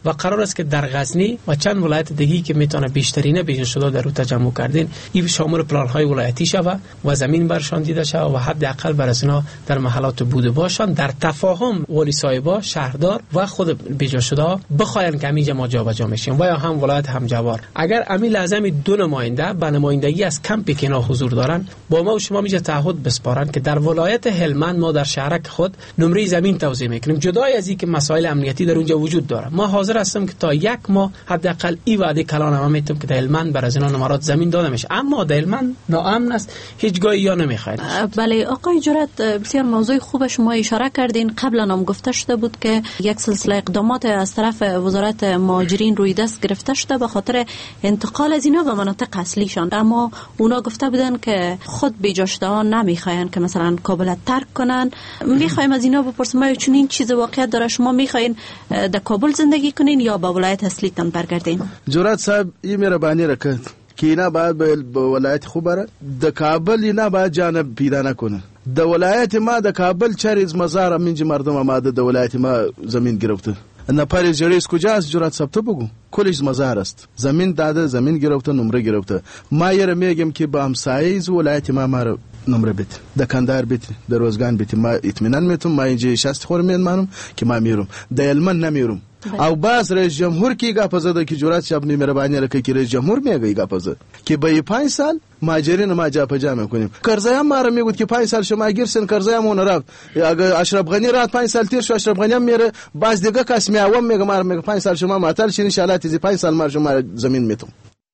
و قرار است که در غزنی و چند ولایت دیگه که میتونه بیشترین بیژن شده در رو تجمع کردین این شامل پلان های ولایتی شود و زمین برشان دیده شود و حداقل بر اسنا در محلات بوده باشند در تفاهم والی صاحبا شهردار و خود بیجا شده بخواین که اینجا ما جابجا میشیم و یا هم ولایت هم جوار اگر امی لازم دو نماینده به نمایندگی از کمپی که اینا حضور دارن با ما و شما میجا تعهد بسپارن که در ولایت هلمند ما در شهرک خود نمره زمین توزیع میکنیم جدای از این که مسائل امنیتی در اونجا وجود داره ما حاضر هستم که تا یک ماه حداقل این وعده کلان هم میتونم که در هلمند بر از اینا نمرات زمین داده میشه اما در هلمند ناامن است هیچ گاهی یا نمیخواید. بله آقای جرات بسیار موضوع خوب شما اشاره کردین قبلا هم گفته شده بود که یک سلسله اقدامات از طرف وزارت مهاجرین روی دست گرفته شده به خاطر انتقال از اینا به مناطق اصلیشان اما اونا گفته بودن که خود بیجا شده ها نمیخواین که مثلا کابل ترک کنن میخوایم از اینا بپرسیم ما چون این چیز واقعیت داره شما میخواین در کابل زندگی کنین یا به ولایت اصلیتان برگردین؟ جرات صاحب این مهربانی رکد که اینا باید به ولایت خوب بره در کابل اینا باید جانب پیدا نکنه در ولایت ما در کابل چریز مزار منج مردم ما در ولایت ما زمین گرفته نپاری جریس کجاست جرات صاحب تو بگو کلش مزار است زمین داده زمین گرفته نمره گرفته ما یه میگم که با همسایه ولایت ما ما نمره بیت دکاندار بیت در روزگان بیت ما اطمینان میتونم ما اینجا شست خور میمانم که ما میرم در هلمند نمیرم او باز رئیس جمهور کی گپ زده که جرات صاحب مهربانی رکه که رئیس جمهور میگه گپ زده که به پنج سال ماجرین ما جا پجا میکنیم کرزایم ما را میگه که پنج سال شما گیرسن کرزایم اون رفت اگر اشرف غنی رات پنج سال تیر شو اشرف غنی میره باز دیگه کس میاوم میگه ما میگه پنج سال شما معطل شین ان شاء الله تیزی پنج سال ما شما زمین میتون.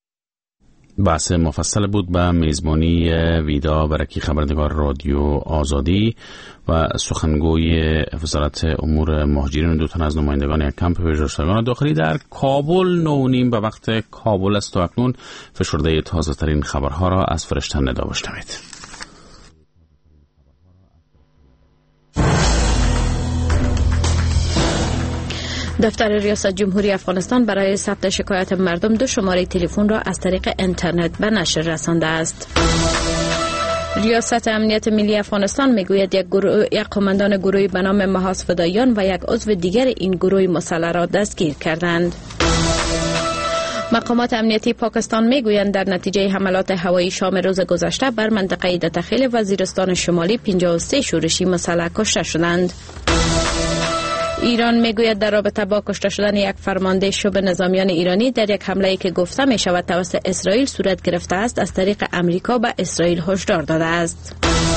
بحث مفصل بود به میزبانی ویدا برکی خبرنگار رادیو آزادی و سخنگوی وزارت امور مهاجرین دو تن از نمایندگان یک کمپ پژوهشگران داخلی در کابل نونیم به وقت کابل است و اکنون فشرده تازه ترین خبرها را از فرشته ندا بشنوید. دفتر ریاست جمهوری افغانستان برای ثبت شکایت مردم دو شماره تلفن را از طریق اینترنت به نشر رسانده است. ریاست امنیت ملی افغانستان میگوید یک گروه یک قماندان گروهی به نام محاس فدایان و یک عضو دیگر این گروه مسلح را دستگیر کردند. مقامات امنیتی پاکستان میگویند در نتیجه حملات هوایی شام روز گذشته بر منطقه دتخیل وزیرستان شمالی پنجاه و سه شورشی مسلح کشته شدند. ایران میگوید در رابطه با کشته شدن یک فرمانده شبه نظامیان ایرانی در یک حمله‌ای که گفته می شود توسط اسرائیل صورت گرفته است از طریق امریکا به اسرائیل هشدار داده است.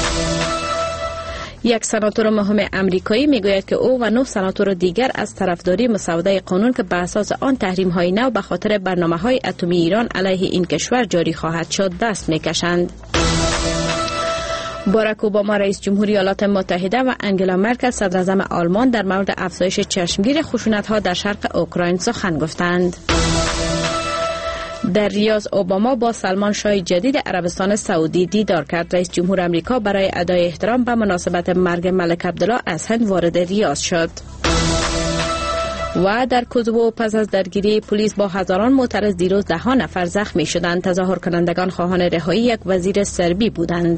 یک سناتور مهم امریکایی میگوید که او و نه سناتور دیگر از طرفداری مسوده قانون که به اساس آن تحریم‌های نو به خاطر برنامه‌های اتمی ایران علیه این کشور جاری خواهد شد دست میکشند. باراک اوباما رئیس جمهوری ایالات متحده و انگلا مرکل صدر اعظم آلمان در مورد افزایش چشمگیر خشونت‌ها در شرق اوکراین سخن گفتند. در ریاض اوباما با سلمان شاه جدید عربستان سعودی دیدار کرد. رئیس جمهور آمریکا برای ادای احترام به مناسبت مرگ ملک عبدالله از هند وارد ریاض شد. و در کوزوو پس از درگیری پلیس با هزاران معترض دیروز ده ها نفر زخمی شدند. تظاهر کنندگان خواهان رهایی یک وزیر سربی بودند.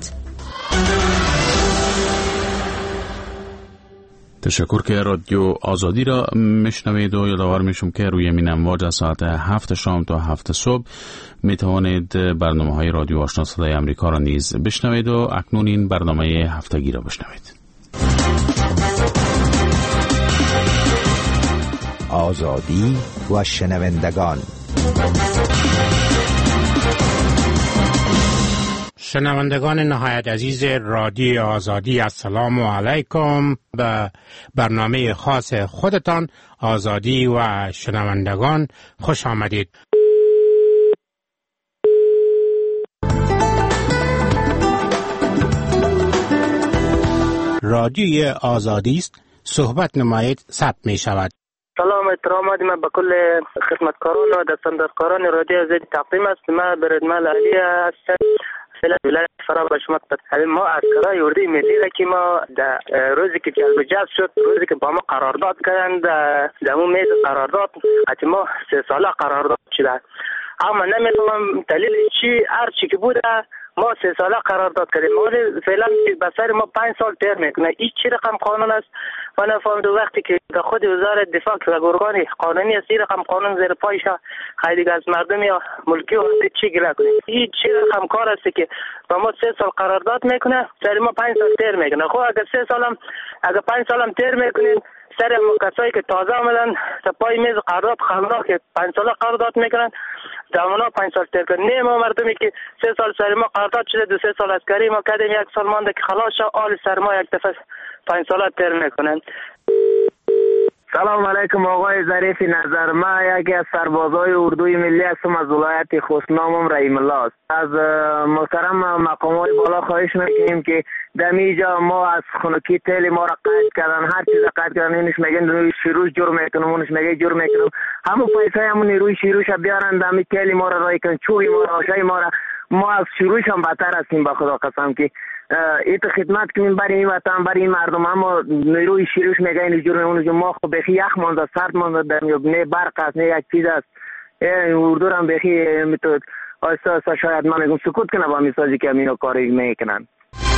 تشکر که رادیو آزادی را میشنوید و یادآور میشم که روی این امواج از ساعت هفت شام تا هفت صبح میتوانید برنامه های رادیو آشنا صدای امریکا را نیز بشنوید و اکنون این برنامه هفتگی را بشنوید. آزادی و شنوندگان. شنوندگان نهایت عزیز رادیو آزادی، السلام علیکم. به برنامه خاص خودتان آزادی و شنوندگان خوش آمدید. رادیوی آزادی است، صحبت نمایید، ثبت می شود. سلام احترامات من به کل خدمتکاران و دستاندرکاران رادیو آزادی تقدیم است. من بردمل علی هستم، ولایت فرا به شما تقدیم. ما عسکرای اردوی ملی را که ما در روزی که جلب جذب شد، روزی که با ما قرارداد کردند، در اون میز قرارداد حتی ما سه ساله قرارداد شده، اما نمیدونم دلیل چی هر چی که بوده ما سه ساله قرارداد کردیم، ما فعلا به سر ما پنج سال تیر میکنه. این چه رقم قانون است؟ من نفهمیدم. وقتی که در خود وزارت دفاع که ارگان قانونی است، این رقم قانون زیر پایش خیلی از مردم یا ملکی و چی گله کنه؟ این چه رقم کار است که با ما سه سال قرارداد میکنه، سر ما پنج سال تیر میکنه. خب اگر سه سالم اگر پنج سالم تیر میکنین، سر کسایی که تازه آمدن تا پای میز قرارداد خمنا که پنج سال قرارداد میکنن، دامنا پنج سال تیر کنن. نه ما مردمی که سه سال سر ما قرارداد شده، دو سه سال عسکری ما کردیم، یک سال مانده که خلاص شد، آل سر ما یک دفعه پنج سال تیر میکنن. سلام علیکم آقای ظریف نظر. ما یکی از سربازای اردوی ملی هستم از ولایت خوست. نامم رحیم الله است. از محترم مقامات بالا خواهش میکنیم که دمیجا ما از خنکی تیل ما را قید کردن، هر چیز قید کردن، اینش میگن روی شیروش جور میکنم، اونش میگه جور میکنم، همون پیسه همون روی شیروش بیارن دمی تیل ما را رای کن، چوبی ما را، آشای ما را. ما از شیروش هم بدتر هستیم به خدا قسم که ایت خدمت کنیم برای این وطن، برای این مردم. اما نیروی شیروش میگه این جور میمونه. ما خب بخی یخ مانده، سرد مانده، در نه برق است، نه یک چیز است. اردو هم بخی میتود آستا آستا شاید من میگم سکوت کنه با میسازی که همینو کاری میکنن.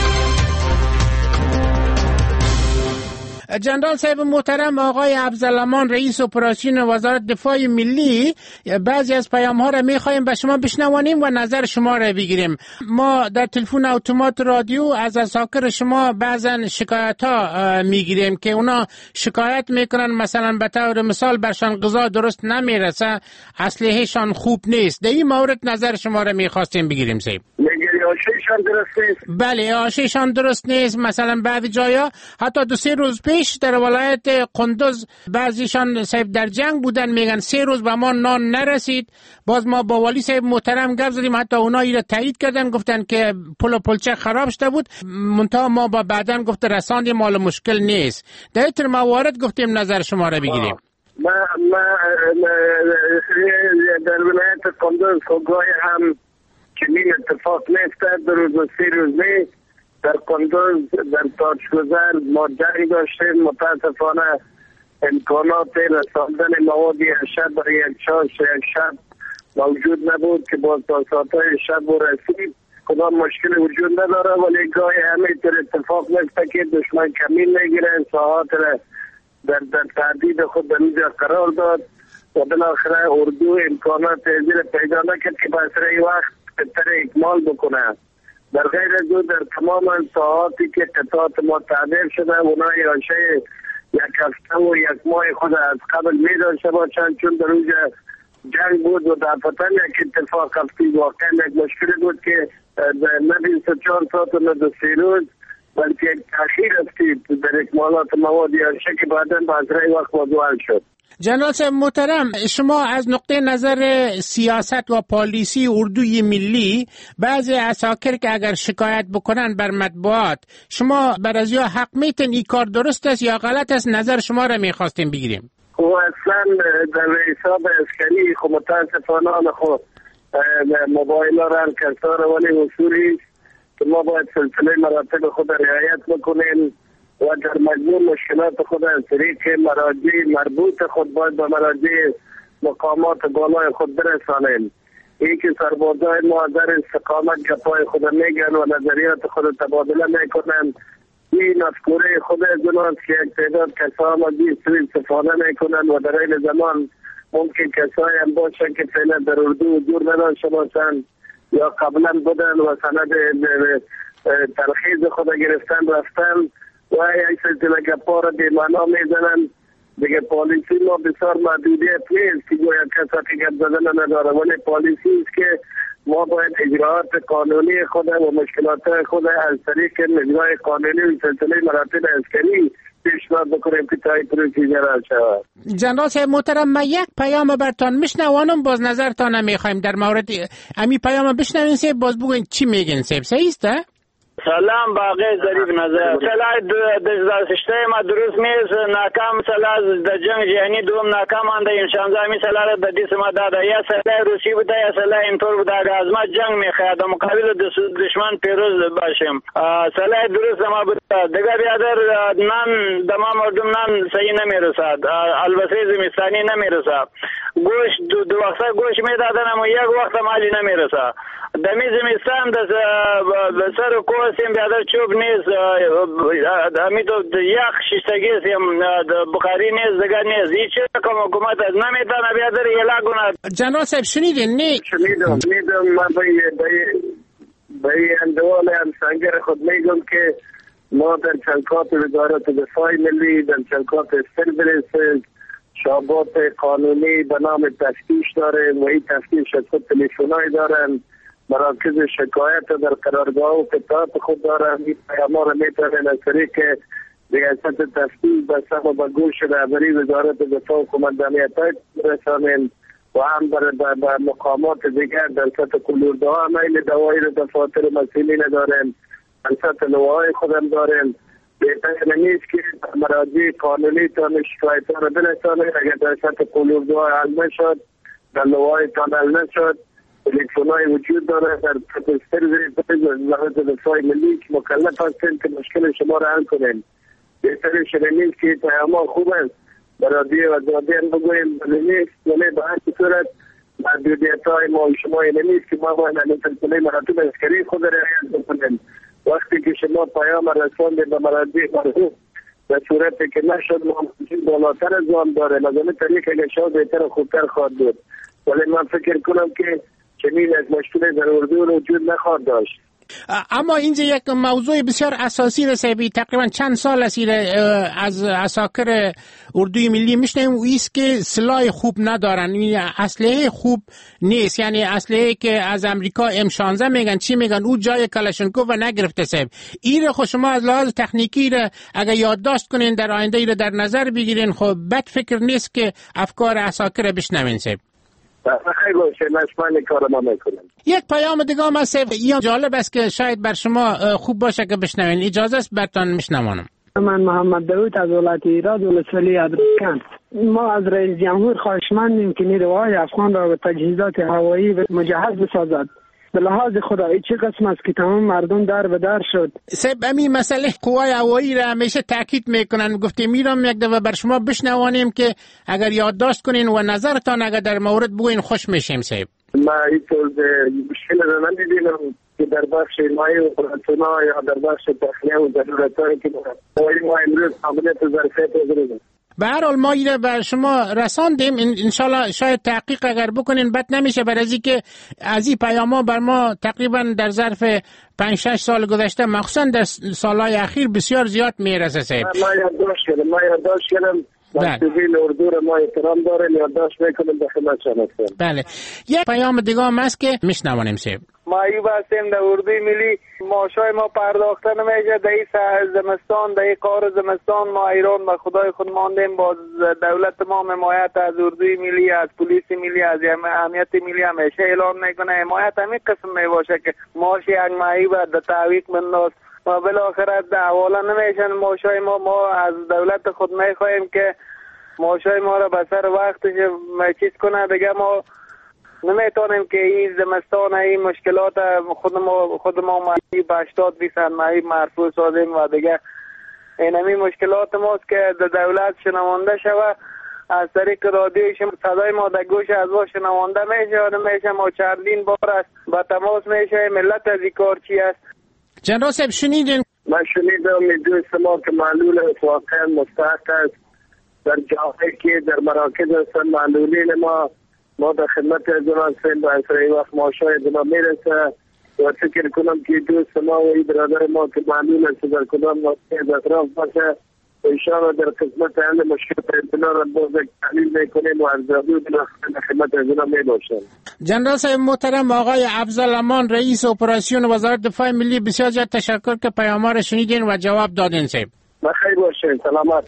جنرال صاحب محترم آقای عبدالزمان رئیس اپراسیون وزارت دفاع ملی، بعضی از پیام ها را میخوایم به شما بشنوانیم و نظر شما را بگیریم. ما در تلفن اتومات رادیو از اساکر شما بعضا شکایت ها میگیریم که اونا شکایت میکنن مثلا به طور مثال برشان غذا درست نمیرسه، اسلحه‌شان خوب نیست. در این مورد نظر شما را میخواستیم بگیریم صاحب. آشیشان درست نیست؟ بله آشیشان درست نیست. مثلا بعضی جایا حتی دو سه روز پیش در ولایت قندوز بعضیشان صاحب در جنگ بودن، میگن سه روز به ما نان نرسید. باز ما با والی صاحب محترم گپ زدیم، حتی اونا اینا تایید کردن، گفتن که پل و پلچه خراب شده بود، منتها ما با بعدن گفت رساندیم، مال مشکل نیست. در این موارد گفتیم نظر شما را بگیریم. ما ما در ولایت قندوز خوگای هم چنین اتفاق نیفتد. در روز و سی روز نیست. در قندوز در تاجگذر ما جنگ داشتیم. متاسفانه امکانات رساندن مواد ارشد برای یک شب یک شب موجود نبود که باز تا ساعتهای شب و رسید. کدام مشکل وجود نداره، ولی گاهی همینطور اتفاق میفته که دشمن کمین میگیره، ساعات را در در تهدید خود در اینجا قرار داد و بالاخره اردو امکانات ازیر پیدا نکرد که به اسرع وقت بهتر اکمال بکنه. در غیر از او در تمام ساعاتی که قطعات ما تعبیر شده، اونا یاشه یک هفته و یک ماه خود از قبل می داشته باشند، چون در اونجا جنگ بود و در فتن یک اتفاق افتید. واقعا یک مشکل بود که نه بیست و چهار ساعت و نه دو سی روز بلکه یک تاخیر افتید در اکمالات مواد یاشه که بعدا به اسرع وقت موضوع شد. جناب صاحب محترم، شما از نقطه نظر سیاست و پالیسی اردوی ملی، بعضی اساکر که اگر شکایت بکنن بر مطبوعات، شما بر از یا حق میتن این کار درست است یا غلط است؟ نظر شما را میخواستیم بگیریم. خب اصلا در حساب عسکری خب متاسفانه خب موبایل را کسا را ولی اصولی که ما باید سلسله مراتب خود رعایت بکنیم و در مجموع مشکلات خود از طریق مراجع مربوط خود باید به مراجع مقامات بالای خود برسانیم. این که سربازای ما در استقامت گپای خود میگن و نظریات خود تبادله میکنن، این مفکوره خود از اوناست که یک تعداد کسا آمدی سوی استفاده میکنن و در این زمان ممکن کسایی هم باشن که فعلا در اردو دور نداشته باشن یا قبلا بودن و سند ترخیص خود گرفتن رفتن و یک سلسله گپا را بی‌معنا میزنن. دیگه پالیسی ما بسیار محدودیت نیست که گویا کسا که گپ زدن نداره، ولی پالیسی است که ما باید اجراعات قانونی خود و مشکلات خود از طریق اجرای قانونی و سلسله مراتب عسکری پیشنهاد بکنیم که تای پروسیجر را شود. جناب صاحب محترم، من یک پیام برتان میشنوانم، باز نظرتان میخوایم در مورد امی پیام بشنوین سه، باز بگوین چی میگین سه. صحیح است؟ سلام باقی ظریف نظر. سلاح دشته ما درست نیست، ناکام سلاح در جنگ جهانی دوم ناکام آنده امشانزه همی سلاح را در دیس ما داده. یا سلاح روسی بوده یا سلاح اینطور بوده که از ما جنگ میخواهد در مقابل دشمن پیروز باشیم. سلاح درست ما بوده. دیگه بیادر نان دما مردم نان صحیح نمیرسد، البسه زمستانی نمیرسد، گوش دو, دو وقتا گوش میدادن اما یک وقت مالی نمیرسد. دمی زمستان در سر کوسیم بیادر چوب نیست همی تو یخ ششتگی سیم بخاری نیست دگر نیست هیچ رقم حکومت از نمیتونه بیادر یلا گونه. جنرال صاحب شنیدین نی؟ شنیدم شنیدم من به این اندوال همسنگر خود میگم که ما در چلکات وزارت دفاع ملی در چلکات سربرس شعبات قانونی به نام تفتیش داریم و این تفتیش از خود تلیفونای دارن، مراکز شکایت در قرارگاه و قطعات خود دارن. این پیاما را میتونن از طریق ریاست تفتیش به سم و به گوش رهبری وزارت دفاع و قماندانیت برسانیم و هم در مقامات دیگر در سطح کلورده ها هم این دوایی را دفاتر مسئولین داریم، در سطح نوهای خودم داریم. بهتر نیست که مراجع قانونی تا شکایت ها را برسانه. اگر در سطح کلورده ها حل نشد، در نوهای تان حل نشد، تلفن های وجود داره در سطح سرویس وزارت دفاع ملی که مکلف هستیم که مشکل شما را حل کنیم. بهتر شده نیست که پیاما خوب است برادی و زادین بگویم ولی نیست، ولی به هر صورت محدودیت های ما و شما این نیست که ما باید سلسله مراتب عسکری خود رعایت بکنیم. وقتی که شما پیام رساندید به مرادی مرحوم به صورتی که نشد ما بالاتر از آن داره لازمه طریق اگر شما بهتر و خوبتر خواهد بود، ولی من فکر کنم که چنین از مشکل در اردو وجود نخواهد داشت. اما اینجا یک موضوع بسیار اساسی رسیبی تقریبا چند سال اسیر از عساکر اردوی ملی میشنیم و ایست که سلاح خوب ندارن، اسلحه خوب نیست، یعنی اسلحه که از امریکا ام شانزده میگن چی میگن او جای کلاشنکوف و نگرفته صاحب. این رو خود شما از لحاظ تکنیکی را اگر یادداشت کنین در آینده ای رو در نظر بگیرین خب بد فکر نیست که افکار عساکر را بشنوین صاحب. خیلی باشه من کار ما میکنم. یک پیام دیگه هم هست این جالب است که شاید بر شما خوب باشه که بشنوین. اجازه است برتان میشنوانم. من محمد داود از ولایت ایراد ولسوالی ادرسکن. ما از رئیس جمهور خواهشمندیم که نیروهای افغان را به تجهیزات هوایی مجهز بسازد. به لحاظ خدایی چه قسم است که تمام مردم در به در شد. سب همین مسئله قوای هوایی را همیشه تاکید میکنن. گفتیم میرم یک دفعه بر شما بشنوانیم که اگر یادداشت کنین و نظرتان اگر در مورد بگوین خوش میشیم صاحب. ما اینطور مشکل را نمیدینم که در بخش مایی و پراتونا یا در بخش تخلیه و ضرورتهایی که ما امروز عملیت ظرفیت بگیریم. به هر حال ما اینه بر شما رساندیم. انشالله شاید تحقیق اگر بکنین بد نمیشه، برای از که از این پیاما بر ما تقریبا در ظرف پنج شش سال گذشته مخصوصا در سالهای اخیر بسیار زیاد میرسه صاحب. ما یادداشت کردم ما یادداشت کردم مسئولین اردو را ما احترام داریم، یادداشت میکنیم به خدمتشان هستیم. بله یک پیام دیگه هم هست که میشنوانیم صاحب. ما ایوب هستیم در اردوی ملی. ماشای ما پرداخته نمیشه در این زمستان، در این کار زمستان ما ایران به خدای خود ماندیم. با دولت ما حمایت از اردوی ملی، از پلیس ملی، از امنیت ملی همیشه اعلام میکنه. حمایت همین قسم میباشه که ماش یک معیوب در تعویق بنداز و بالاخره حواله نمیشن ماشای ما. ما از دولت خود میخواهیم که ماشای ما را به سر وقتش چیز کنه. دیگه ما نمیتونیم که این زمستان این مشکلات خود ما خود ما معیب به هشتاد بیست معیب مرفوع سازیم و دیگه این همین مشکلات ماست که دولت شنوانده شوه. از طریق رادیوی صدای ما در گوش از ما شنوانده میشه و نمیشه. ما چندین بار است با تماس میشه ملت از این کار چی است. جنرال صاحب شنیدین؟ من شنیدم دوست ما که معلول است، واقعا مستحق است. در جاهایی که در مراکز هستن معلولین ما ما در خدمت از اونان سیم به اصرای وقت ماشای اونا میرسه و فکر کنم که دوست ما و ای برادر ما که معلول است در کدام نقطه از اطراف باشه انشاءالله در قسمت حل مشکل اطلاع را باز تحلیل میکنیم و ارزیابی در خدمت از اونا میباشیم. جنرال صاحب محترم آقای افضل امان رئیس اپراسیون وزارت دفاع ملی بسیار زیاد تشکر که پیام را شنیدین و جواب دادین صاحب. بخیر باشین. سلامت.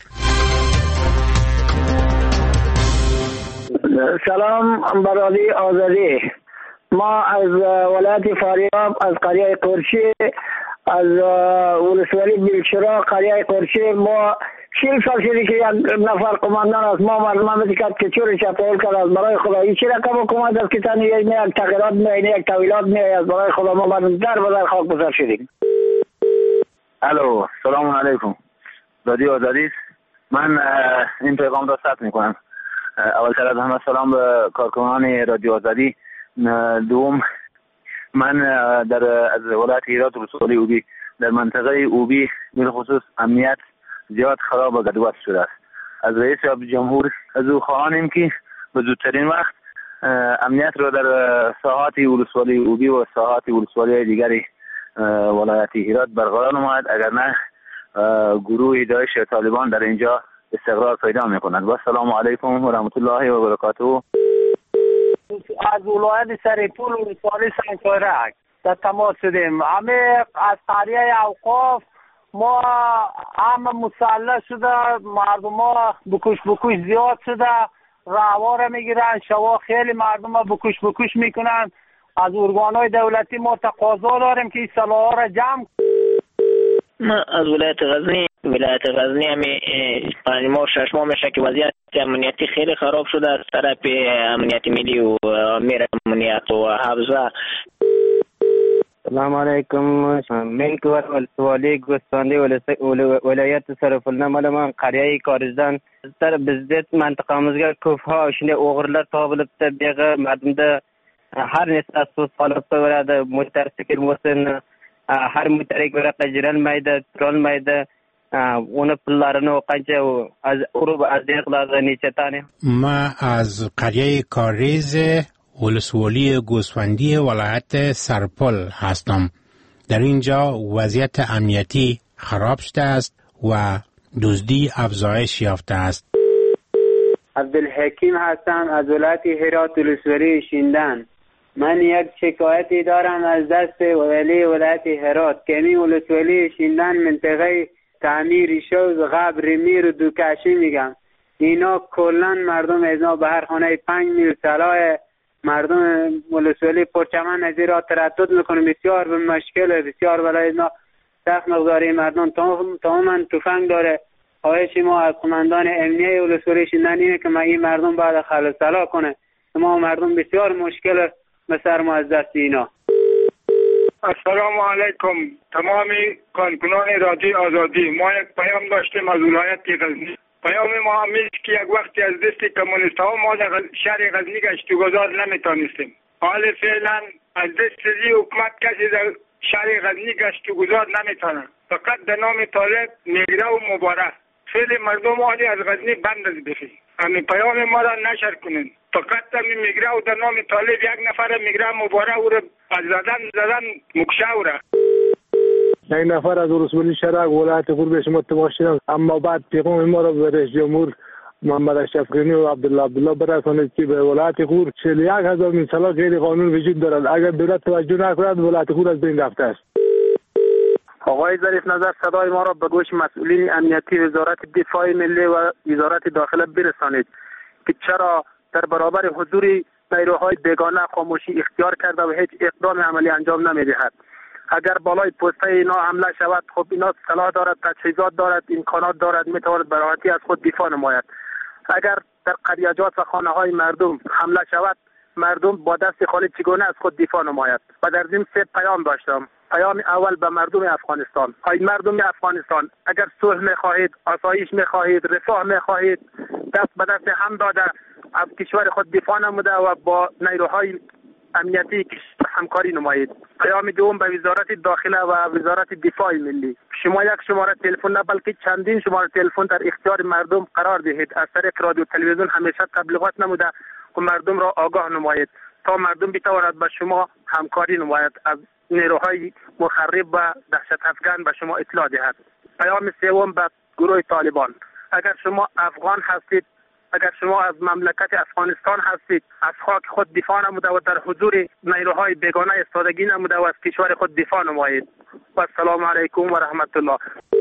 سلام برادری آزادی. ما از ولایت فاریاب از قریه قرچی از ولسوالی بیلچرا قریه قرچی ما چهل سال شده که یک نفر قماندان از ما مردم میکرد که چوری چپاول کرد از برای خدا. این چی رقم حکومت است که تنی یک تغییرات میایه یک تحویلات میایه از برای خدا ما مردم در بدر خاک بسر شدیم. الو سلام علیکم. رادیو آزادی. من این پیغام را ثبت میکنم. اول تر از همه سلام به کارکنان رادیو آزادی. دوم من در از ولایت هرات ولسوالی اوبی در منطقه اوبی بالخصوص امنیت زیاد خراب و گدوست شده است. از رئیس جمهور از او خواهانیم که به زودترین وقت امنیت را در ساحات ولسوالی اوبی و ساحات ولسوالی دیگری ولایت هرات برقرار نماید، اگر نه گروه داعش طالبان در اینجا استقرار پیدا میکنند. و السلام علیکم و رحمت الله و برکاته. از ولایت سرپول ولسوالی سنگکارک در تماس شدیم. همه از قریه اوقاف ما همه مسلح شده، مردم ها بکش بکش زیاد شده، راهواره میگیرن، شوا خیلی مردم ها بکش بکش میکنن. از ارگانهای دولتی ما تقاضا داریم که این سلاح را جمع. ما از ولایت غزنی ولایت غزنی همی پنج ماه شش ماه میشه که وضعیت امنیتی خیلی خراب شده از طرف امنیت ملی و امیر امنیت و حفظه. السلام علیکم. من کور ولسوالی گوسفندی ولایت سرپل من قریه کارزدان در بزدت منطقه مزگر کوفها اشنه اوغرلر تابلت بیغه مردم ده هر نسل اساس حالت ورد مترسکر موسن هر مترک ورد قجران مایده تران مایده اون پلارنو قنچه از اروب از دیقلار نیچتانه. ما از قریه کاریز ولسوالی گوسفندی ولایت سرپل هستم. در اینجا وضعیت امنیتی خراب شده است و دزدی افزایش یافته است. عبدالحکیم هستم از ولایت هرات ولسوالی شیندن. من یک شکایتی دارم از دست ولی ولایت هرات که می ولسوالی شیندن منطقه تعمیر شوز غبر میر و دوکشی میگم. اینا کلن مردم ازنا به هر خانه پنج میل سلای مردم ولسوالی پرچمن از را تردد میکنه. بسیار به مشکل بسیار برای ازنا سخت مقداری مردم تماما تفنگ داره. خواهش ما از قماندان امنیه ولسوالی شیندن اینه که ما این مردم بعد خلع سلا کنه. ما مردم بسیار مشکل مسر ما از دست اینا. السلام علیکم تمام کارکنان رادیو آزادی. ما یک پیام داشتیم از ولایت غزنی. پیام ما همیشه که یک وقتی از دست کمونیست ها ما در شهر غزنی گشت و گذار نمیتونستیم. حال فعلا از دست زی حکومت کسی در شهر غزنی گشت و گذار نمیتونه. فقط در نام طالب میگره و مبارک. خیلی مردم آنی از غزنی بند از بخی. همین پیام ما را نشر کنین. فقط همین میگره و در نام طالب یک نفر میگره مبارک او را از زدن زدن مکشه او را. یک نفر از ولسوالی شرق ولایت غرب شما تماشیدم، اما بعد پیغام ما را به رئیس جمهور محمد اشرف غنی و عبدالله عبدالله برسانید که به ولایت غور چهل و یک هزار منسلا غیر قانون وجود دارد. اگر دولت توجه نکند ولایت غور از بین رفته است. آقای ظریف نظر صدای ما را به گوش مسئولین امنیتی وزارت دفاع ملی و وزارت داخله برسانید که چرا در برابر حضور نیروهای بیگانه خاموشی اختیار کرده و هیچ اقدام عملی انجام نمیدهد. اگر بالای پسته اینا حمله شود، خب اینا سلاح دارد، تجهیزات دارد، امکانات دارد، میتواند به راحتی از خود دفاع نماید. اگر در قریاجات و خانه های مردم حمله شود، مردم با دست خالی چگونه از خود دفاع نماید؟ و در ضمن سه پیام داشتم. پیام اول به مردم افغانستان. ای مردم افغانستان، اگر صلح می‌خواهید، آسایش می‌خواهید، رفاه می‌خواهید، دست به دست هم داده از کشور خود دفاع نموده و با نیروهای امنیتی همکاری نمایید. پیام دوم به وزارت داخله و وزارت دفاع ملی. شما یک شماره تلفن نه بلکه چندین شماره تلفن در اختیار مردم قرار دهید. از طریق رادیو تلویزیون همیشه تبلیغات نموده و مردم را آگاه نمایید تا مردم بتواند به شما همکاری نماید، از نیروهای مخرب و دهشت افکن به شما اطلاع دهد. پیام سوم به گروه طالبان. اگر شما افغان هستید، اگر شما از مملکت افغانستان هستید، از خاک خود دفاع نموده و در حضور نیروهای بیگانه استادگی نموده و از کشور خود دفاع نمایید. و السلام علیکم و رحمت الله.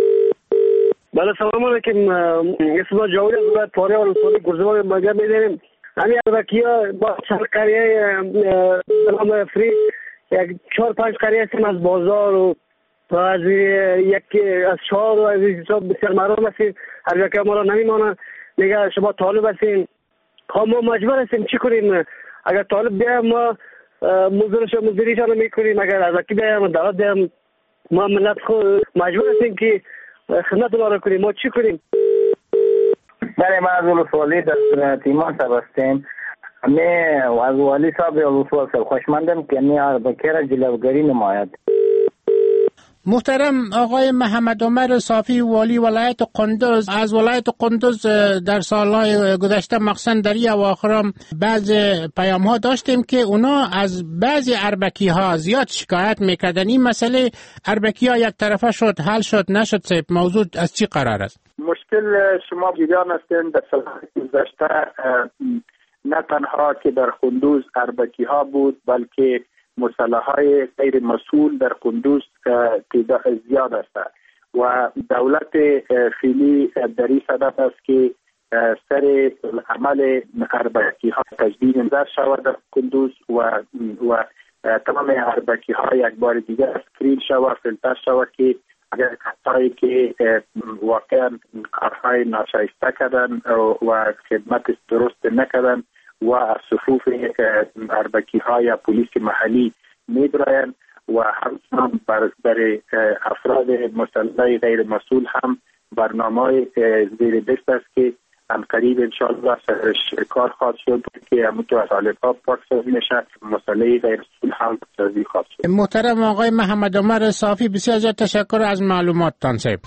بله سلام علیکم. اسم جاوید از ولایت فاریاب ولسوالی گرزوان مگر میدیم. همین اربکی‌ها با چند قریه سلام فری یک چهار پنج قریه هستیم از بازار و از یک از شهر و از حساب بسیار مردم هستیم. اربکی‌ها ما را نمیمانند. میگه شما طالب هستین. خب ما مجبور هستیم چی کنیم؟ اگر طالب بیایم ما مزدورش مزدوریشان میکنیم، اگر اربکی بیایم دعوت بیایم ما ملت خود مجبور هستیم که خدمت ما را کنیم. ما چی کنیم؟ بله ما از ولسوالی در تیمان سب هستیم. همه از والی صاحب الوصول سر خوشمندم که نی بکر جلوگری نماید. محترم آقای محمد عمر صافی والی ولایت قندوز، از ولایت قندوز در سالهای گذشته مخصوصا در این اواخر بعض پیام ها داشتیم که اونا از بعضی اربکی ها زیاد شکایت میکردن. این مسئله اربکی ها یک طرفه شد، حل شد نشد؟ صاحب موضوع از چی قرار است؟ مشکل شما جریان هستین در سالهای گذشته نه تنها که در قندوز اربکی ها بود بلکه مسلح های غیر مسئول در قندوز زیاد است و دولت فعلی در این صدف است که سر عمل اربکی ها تجدید نظر شود در قندوز و و تمام اربکی ها یک بار دیگر اسکرین شود، فیلتر شود که اگر کسایی که واقعا کارهای ناشایسته کردن و خدمت درست نکردن و از صفوف اربکی ها یا پلیس محلی می‌درایند و هم برای افراد مسلح غیر مسئول هم برنامه زیر دست است که ان قریب انشاءالله سرش کار خواهد شد که همونطور از آلپا پاک سازی میشه، مسلح غیر مسئول هم سازی خواهد شد. محترم آقای محمد عمر صافی بسیار زیاد تشکر از معلوماتتان. صاحب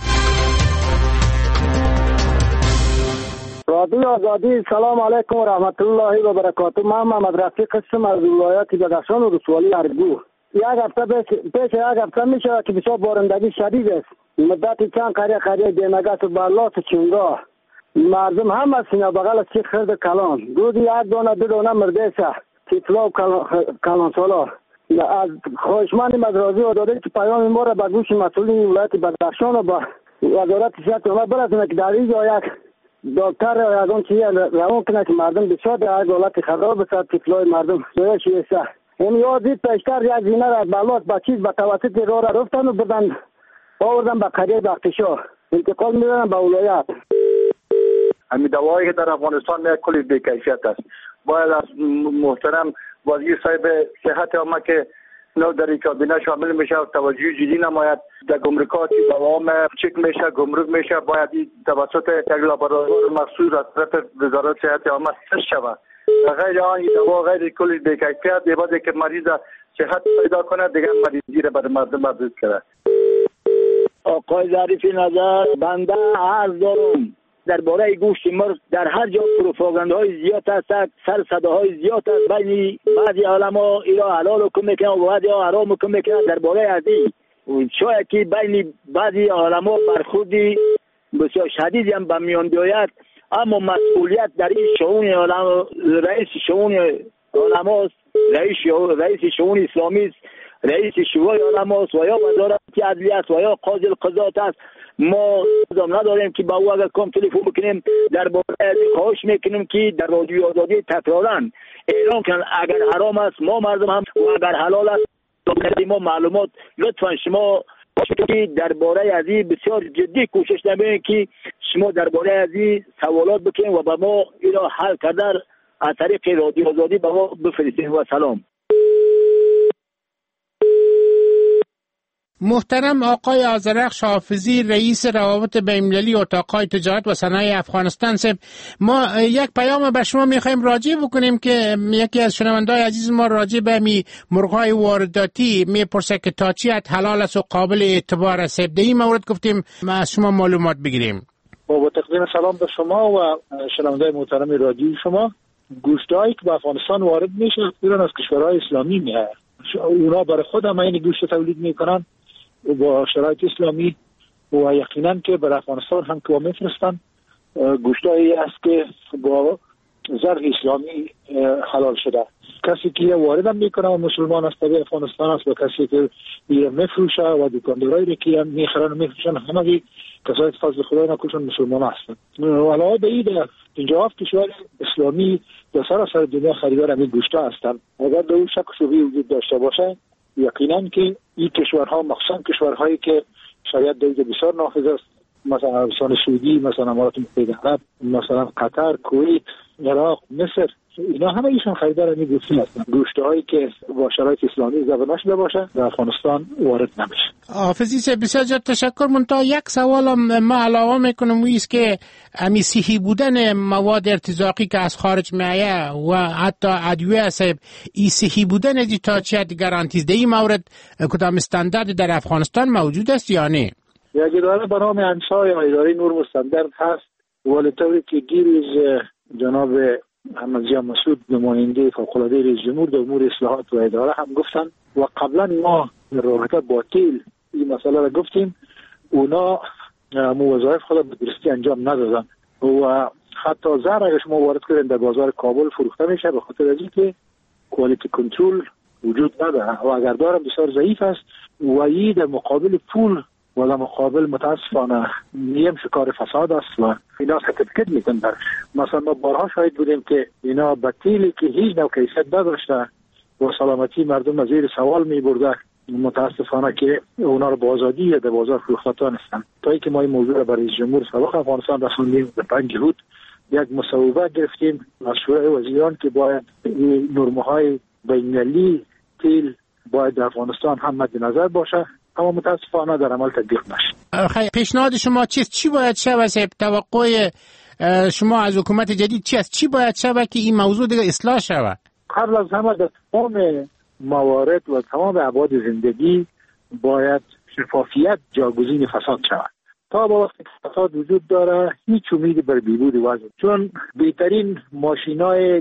رادیو آزادی، سلام علیکم و رحمت الله و برکاته. من محمد رفیق هستم از ولایت بدخشان و رسوالی ارگو. یک هفته پیش یک هفته میشه که بسیار بارندگی شدید است. مدت چند قریه قریه دینگت و برلاس چنگاه مردم هم از سینه بغل از چی خرد کلان روزی یک دانه دو دانه مرده سه تیتلا و کلان سالا. از خواهشمندیم از رادیو آزادی که پیام ما را به گوش مسئولین ولایت بدخشان و با وزارت صحت ما برسونه که در اینجا یک دکتر از اون چیه روان کنه که مردم بسیار در حالت خراب است. تیتلای مردم زویش ایسته این یادید پیشتر یک زینه را بلاس با چیز به توسط راه را رفتن و بردن آوردن به قریه بختشا انتقال میدن به ولایت. همین دوایی که در افغانستان یک کلی بی‌کیفیت است. باید از محترم وزیر صاحب صحت عامه که نو در این کابینه شامل میشه و توجه جدی نماید. در گمرکات دوام چک میشه، گمرک میشه، باید توسط یک لابراتوار مخصوص از طرف وزارت صحت عامه تست شود. غیر آن این دوا غیر کلی بی‌کیفیت دیگه که مریض صحت پیدا کنه دیگه مریضی را بر مردم مبذول کنه. آقای ظریفی نظر بنده عرض دارم درباره گوشت مرغ در هر جا پروپاگاندهای زیاد است، سر صداهای زیاد است. بین بعضی علما اینا حلال حکم میکنن و بعضی حرام حکم میکنن درباره ازی. شاید که بین بعضی علما برخوردی بسیار شدیدی هم به میان بیاید، اما مسئولیت در این شؤون علما رئیس شؤون علما است، رئیس رئیس شؤون اسلامی است، رئیس شورای علما است و یا وزارت عدلیه است و یا قاضی القضات است. ما لازم نداریم که با او اگر کم تلفن بکنیم درباره از خواهش میکنیم که در رادیو آزادی تکرارا اعلام کنن اگر حرام است ما مردم هم و اگر حلال است ما معلومات لطفا شما که درباره از این بسیار جدی کوشش نمیکنید که شما درباره از این سوالات بکنید و به ما این را حل کردن از طریق رادیو آزادی به ما بفرستید. و سلام. محترم آقای آذرخش حافظی رئیس روابط بین‌المللی اتاق‌های تجارت و صنایع افغانستان، صاحب ما یک پیام به شما می‌خوایم راجع بکنیم که یکی از شنونده‌های عزیز ما راجع به می مرغ‌های وارداتی میپرسه که تا چی حلال است و قابل اعتبار است. در این مورد گفتیم از شما معلومات بگیریم. با تقدیم سلام به شما و شنونده‌های محترم رادیو شما. گوشت‌هایی که به افغانستان وارد میشه ایران از کشورهای اسلامی میاد. اونا برای خود هم این گوشت تولید میکنن با شرایط اسلامی و یقینا که برای افغانستان هم که میفرستن. گوشتایی است که با زرع اسلامی حلال شده. کسی که وارد هم میکنه و مسلمان است به افغانستان است و کسی که میره میفروشه و دکاندارایی که میخرن و میفروشن همه کسایی فضل خدای نکنشون مسلمان هستن. علاوه به این اینجا هفت کشور اسلامی در سراسر دنیا خریدار همین گوشت هستن. اگر در اون شک و شبهه وجود داشته باشه یقینا که این کشورها مخصوصا کشورهایی که شریعت در اینجا بسیار نافذ است، مثلا عربستان سعودی، مثلا امارات متحده عرب، مثلا قطر، کویت، عراق، مصر، اینا همه ایشون خریدار این گوشت هستن. گوشت‌هایی که با شرایط اسلامی ذبح نشده باشه در افغانستان وارد نمیشه. حافظی سے بسیار زیاد تشکر. منتها یک سوال ما علاوه میکنم است که امی صحی بودن مواد ارتزاقی که از خارج میایه و حتی ادویه صاحب ای صحی بودن ازی تا چه گارانتیز ده این مورد کدام استاندارد در افغانستان موجود است یا نه؟ یک اداره به نام انسا یا اداره نور مستندرد هست، ولی طوری که دیروز جناب محمد ضیاء مسعود نماینده فوق‌العاده رئیس جمهور در امور اصلاحات و اداره هم گفتن و قبلا ما در رابطه با تیل این مسئله را گفتیم، اونا وظایف خود به درستی انجام ندادن و حتی زر اگر شما وارد کنید در بازار کابل فروخته میشه به خاطر از اینکه کوالیتی کنترل وجود نداره و اگر داره بسیار ضعیف است و این در مقابل پول و در مقابل متاسفانه نیم شکار فساد است و اینا سرتیفیکیت میکنن درش. مثلا ما بارها شاهد بودیم که اینا با تیلی که هیچ نوع کیفیت نداشته و سلامتی مردم از زیر سوال میبرده، متاسفانه که اونا رو با آزادی در بازار فروخته نیستن. تا اینکه ما این موضوع رو برای رئیس جمهور سابق افغانستان رسوندیم به پنج جهود یک مصوبه گرفتیم از شورای وزیران که باید نرم‌های بین‌المللی تیل باید در افغانستان هم مد نظر باشه، اما متاسفانه در عمل تطبیق نشد. خیلی پیشنهاد شما چیست؟ چی باید شود؟ توقع شما از حکومت جدید چی است؟ چی باید شود که این موضوع دیگه اصلاح شود؟ قبل از همه در تمام موارد و تمام ابعاد زندگی باید شفافیت جاگزین فساد شود. تا با وقتی فساد وجود داره هیچ امیدی بر بهبود وضع، چون بهترین ماشینای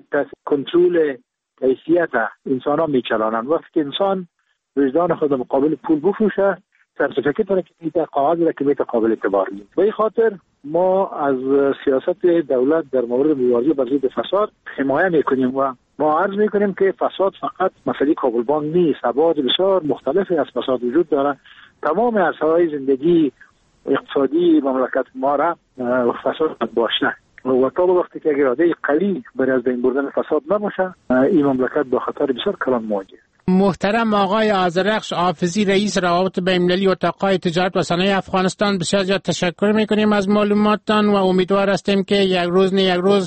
کنترل کیفیت انسان ها میچلانند. وقتی که انسان وجدان خود مقابل پول بفروشه سرتیفیکیت را که میده، قواعد را که میده قابل اعتبار نیست. به این خاطر ما از سیاست دولت در مورد مبارزه با ضد فساد حمایه میکنیم و ما عرض میکنیم که فساد فقط مسئله کابل بانک نیست، ابعاد بسیار مختلفی از فساد وجود داره. تمام عرصه‌های زندگی اقتصادی مملکت ما را فساد باشه و تا به وقتی که اراده قوی برای از بین بردن فساد نباشه این مملکت با خطر بسیار کلان مواجه. محترم آقای آذرخش حافظی رئیس روابط بین‌المللی اتاق‌های تجارت و صنایع افغانستان، بسیار زیاد تشکر میکنیم از معلوماتتان و امیدوار هستیم که یک روز نه یک روز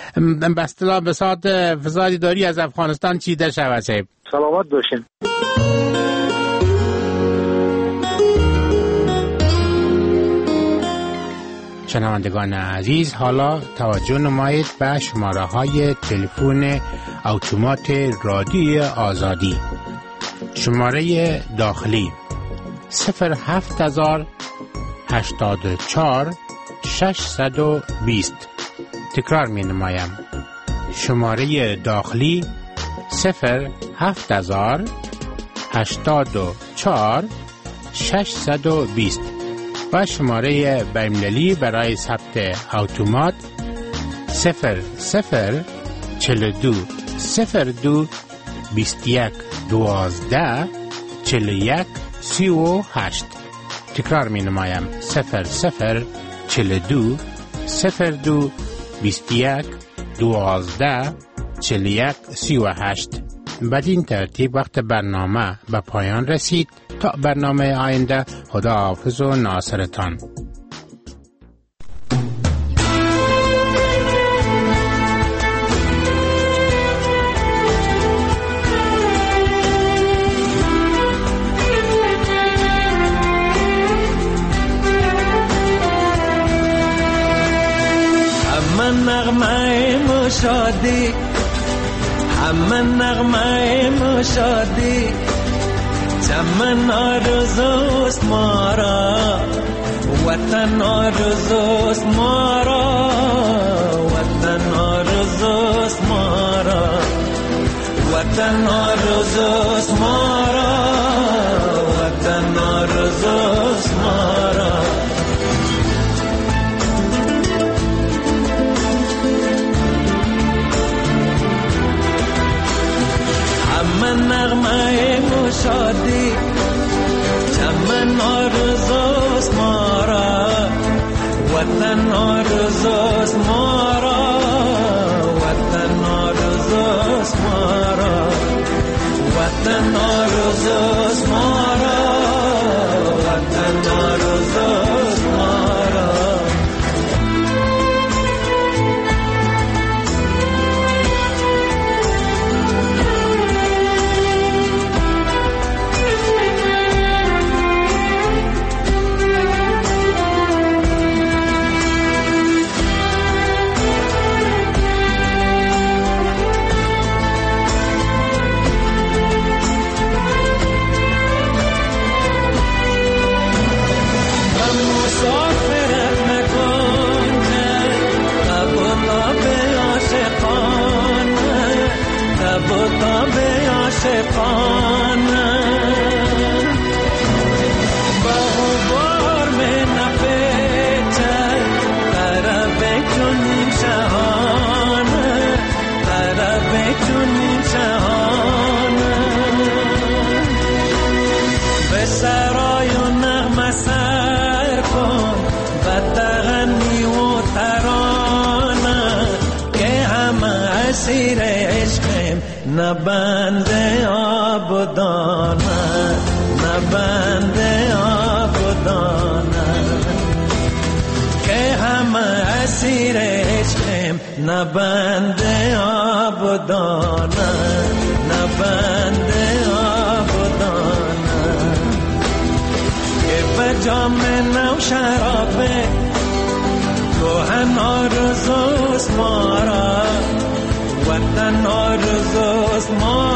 به اصطلاح بساط فساد داری از افغانستان چیده شود. سلامت باشین. شنوندگان عزیز، حالا توجه نمایید به شماره های تلفن اتومات رادیوی آزادی. شماره داخلی صفر هفت هزار هشتاد و چهار ششصد و بیست. تکرار می نمایم. شماره داخلی صفر هفت هزار هشتاد و چهار ششصد و بیست و شماره بین‌المللی برای ثبت اتومات صفر صفر چهل و دو صفر دو بیست و یک دوازده چهل و یک سی و هشت. تکرار می نمایم صفر صفر چهل و دو صفر دو بیست و یک دوازده چهل و یک سی و هشت. بدین ترتیب وقت برنامه به پایان رسید. تا برنامه آینده، خدا حافظ و ناصرتان. همه نغمه مشادی، همه نغمه مشادی، چمن آرزوست ما را، وطن آرزوست ما را، وطن آرزوست ما را، وطن آرزوست ما را، وطن آرزوست ما را. همه نغمه مشادی، چمن آرزوست ما را، وطن آرزوست ما را، وطن آرزوست ما را، وطن آرزوست ما را، وطن آرزوست ما را. آفتاب عاشقانه با غبار می نپیچه طرف چنین شهانه طرف چنین شهانه به سرای و نغمه سر کن و تغنی و ترانه که همه اسیر عشقیم نه بنده آبدانه نه بنده آبدانه که همه اسیر عشقیم نه بنده آبدانه نه بنده آبدانه که به جام نو شرابه کوهن آرزوست ما را وطن آرزوست ما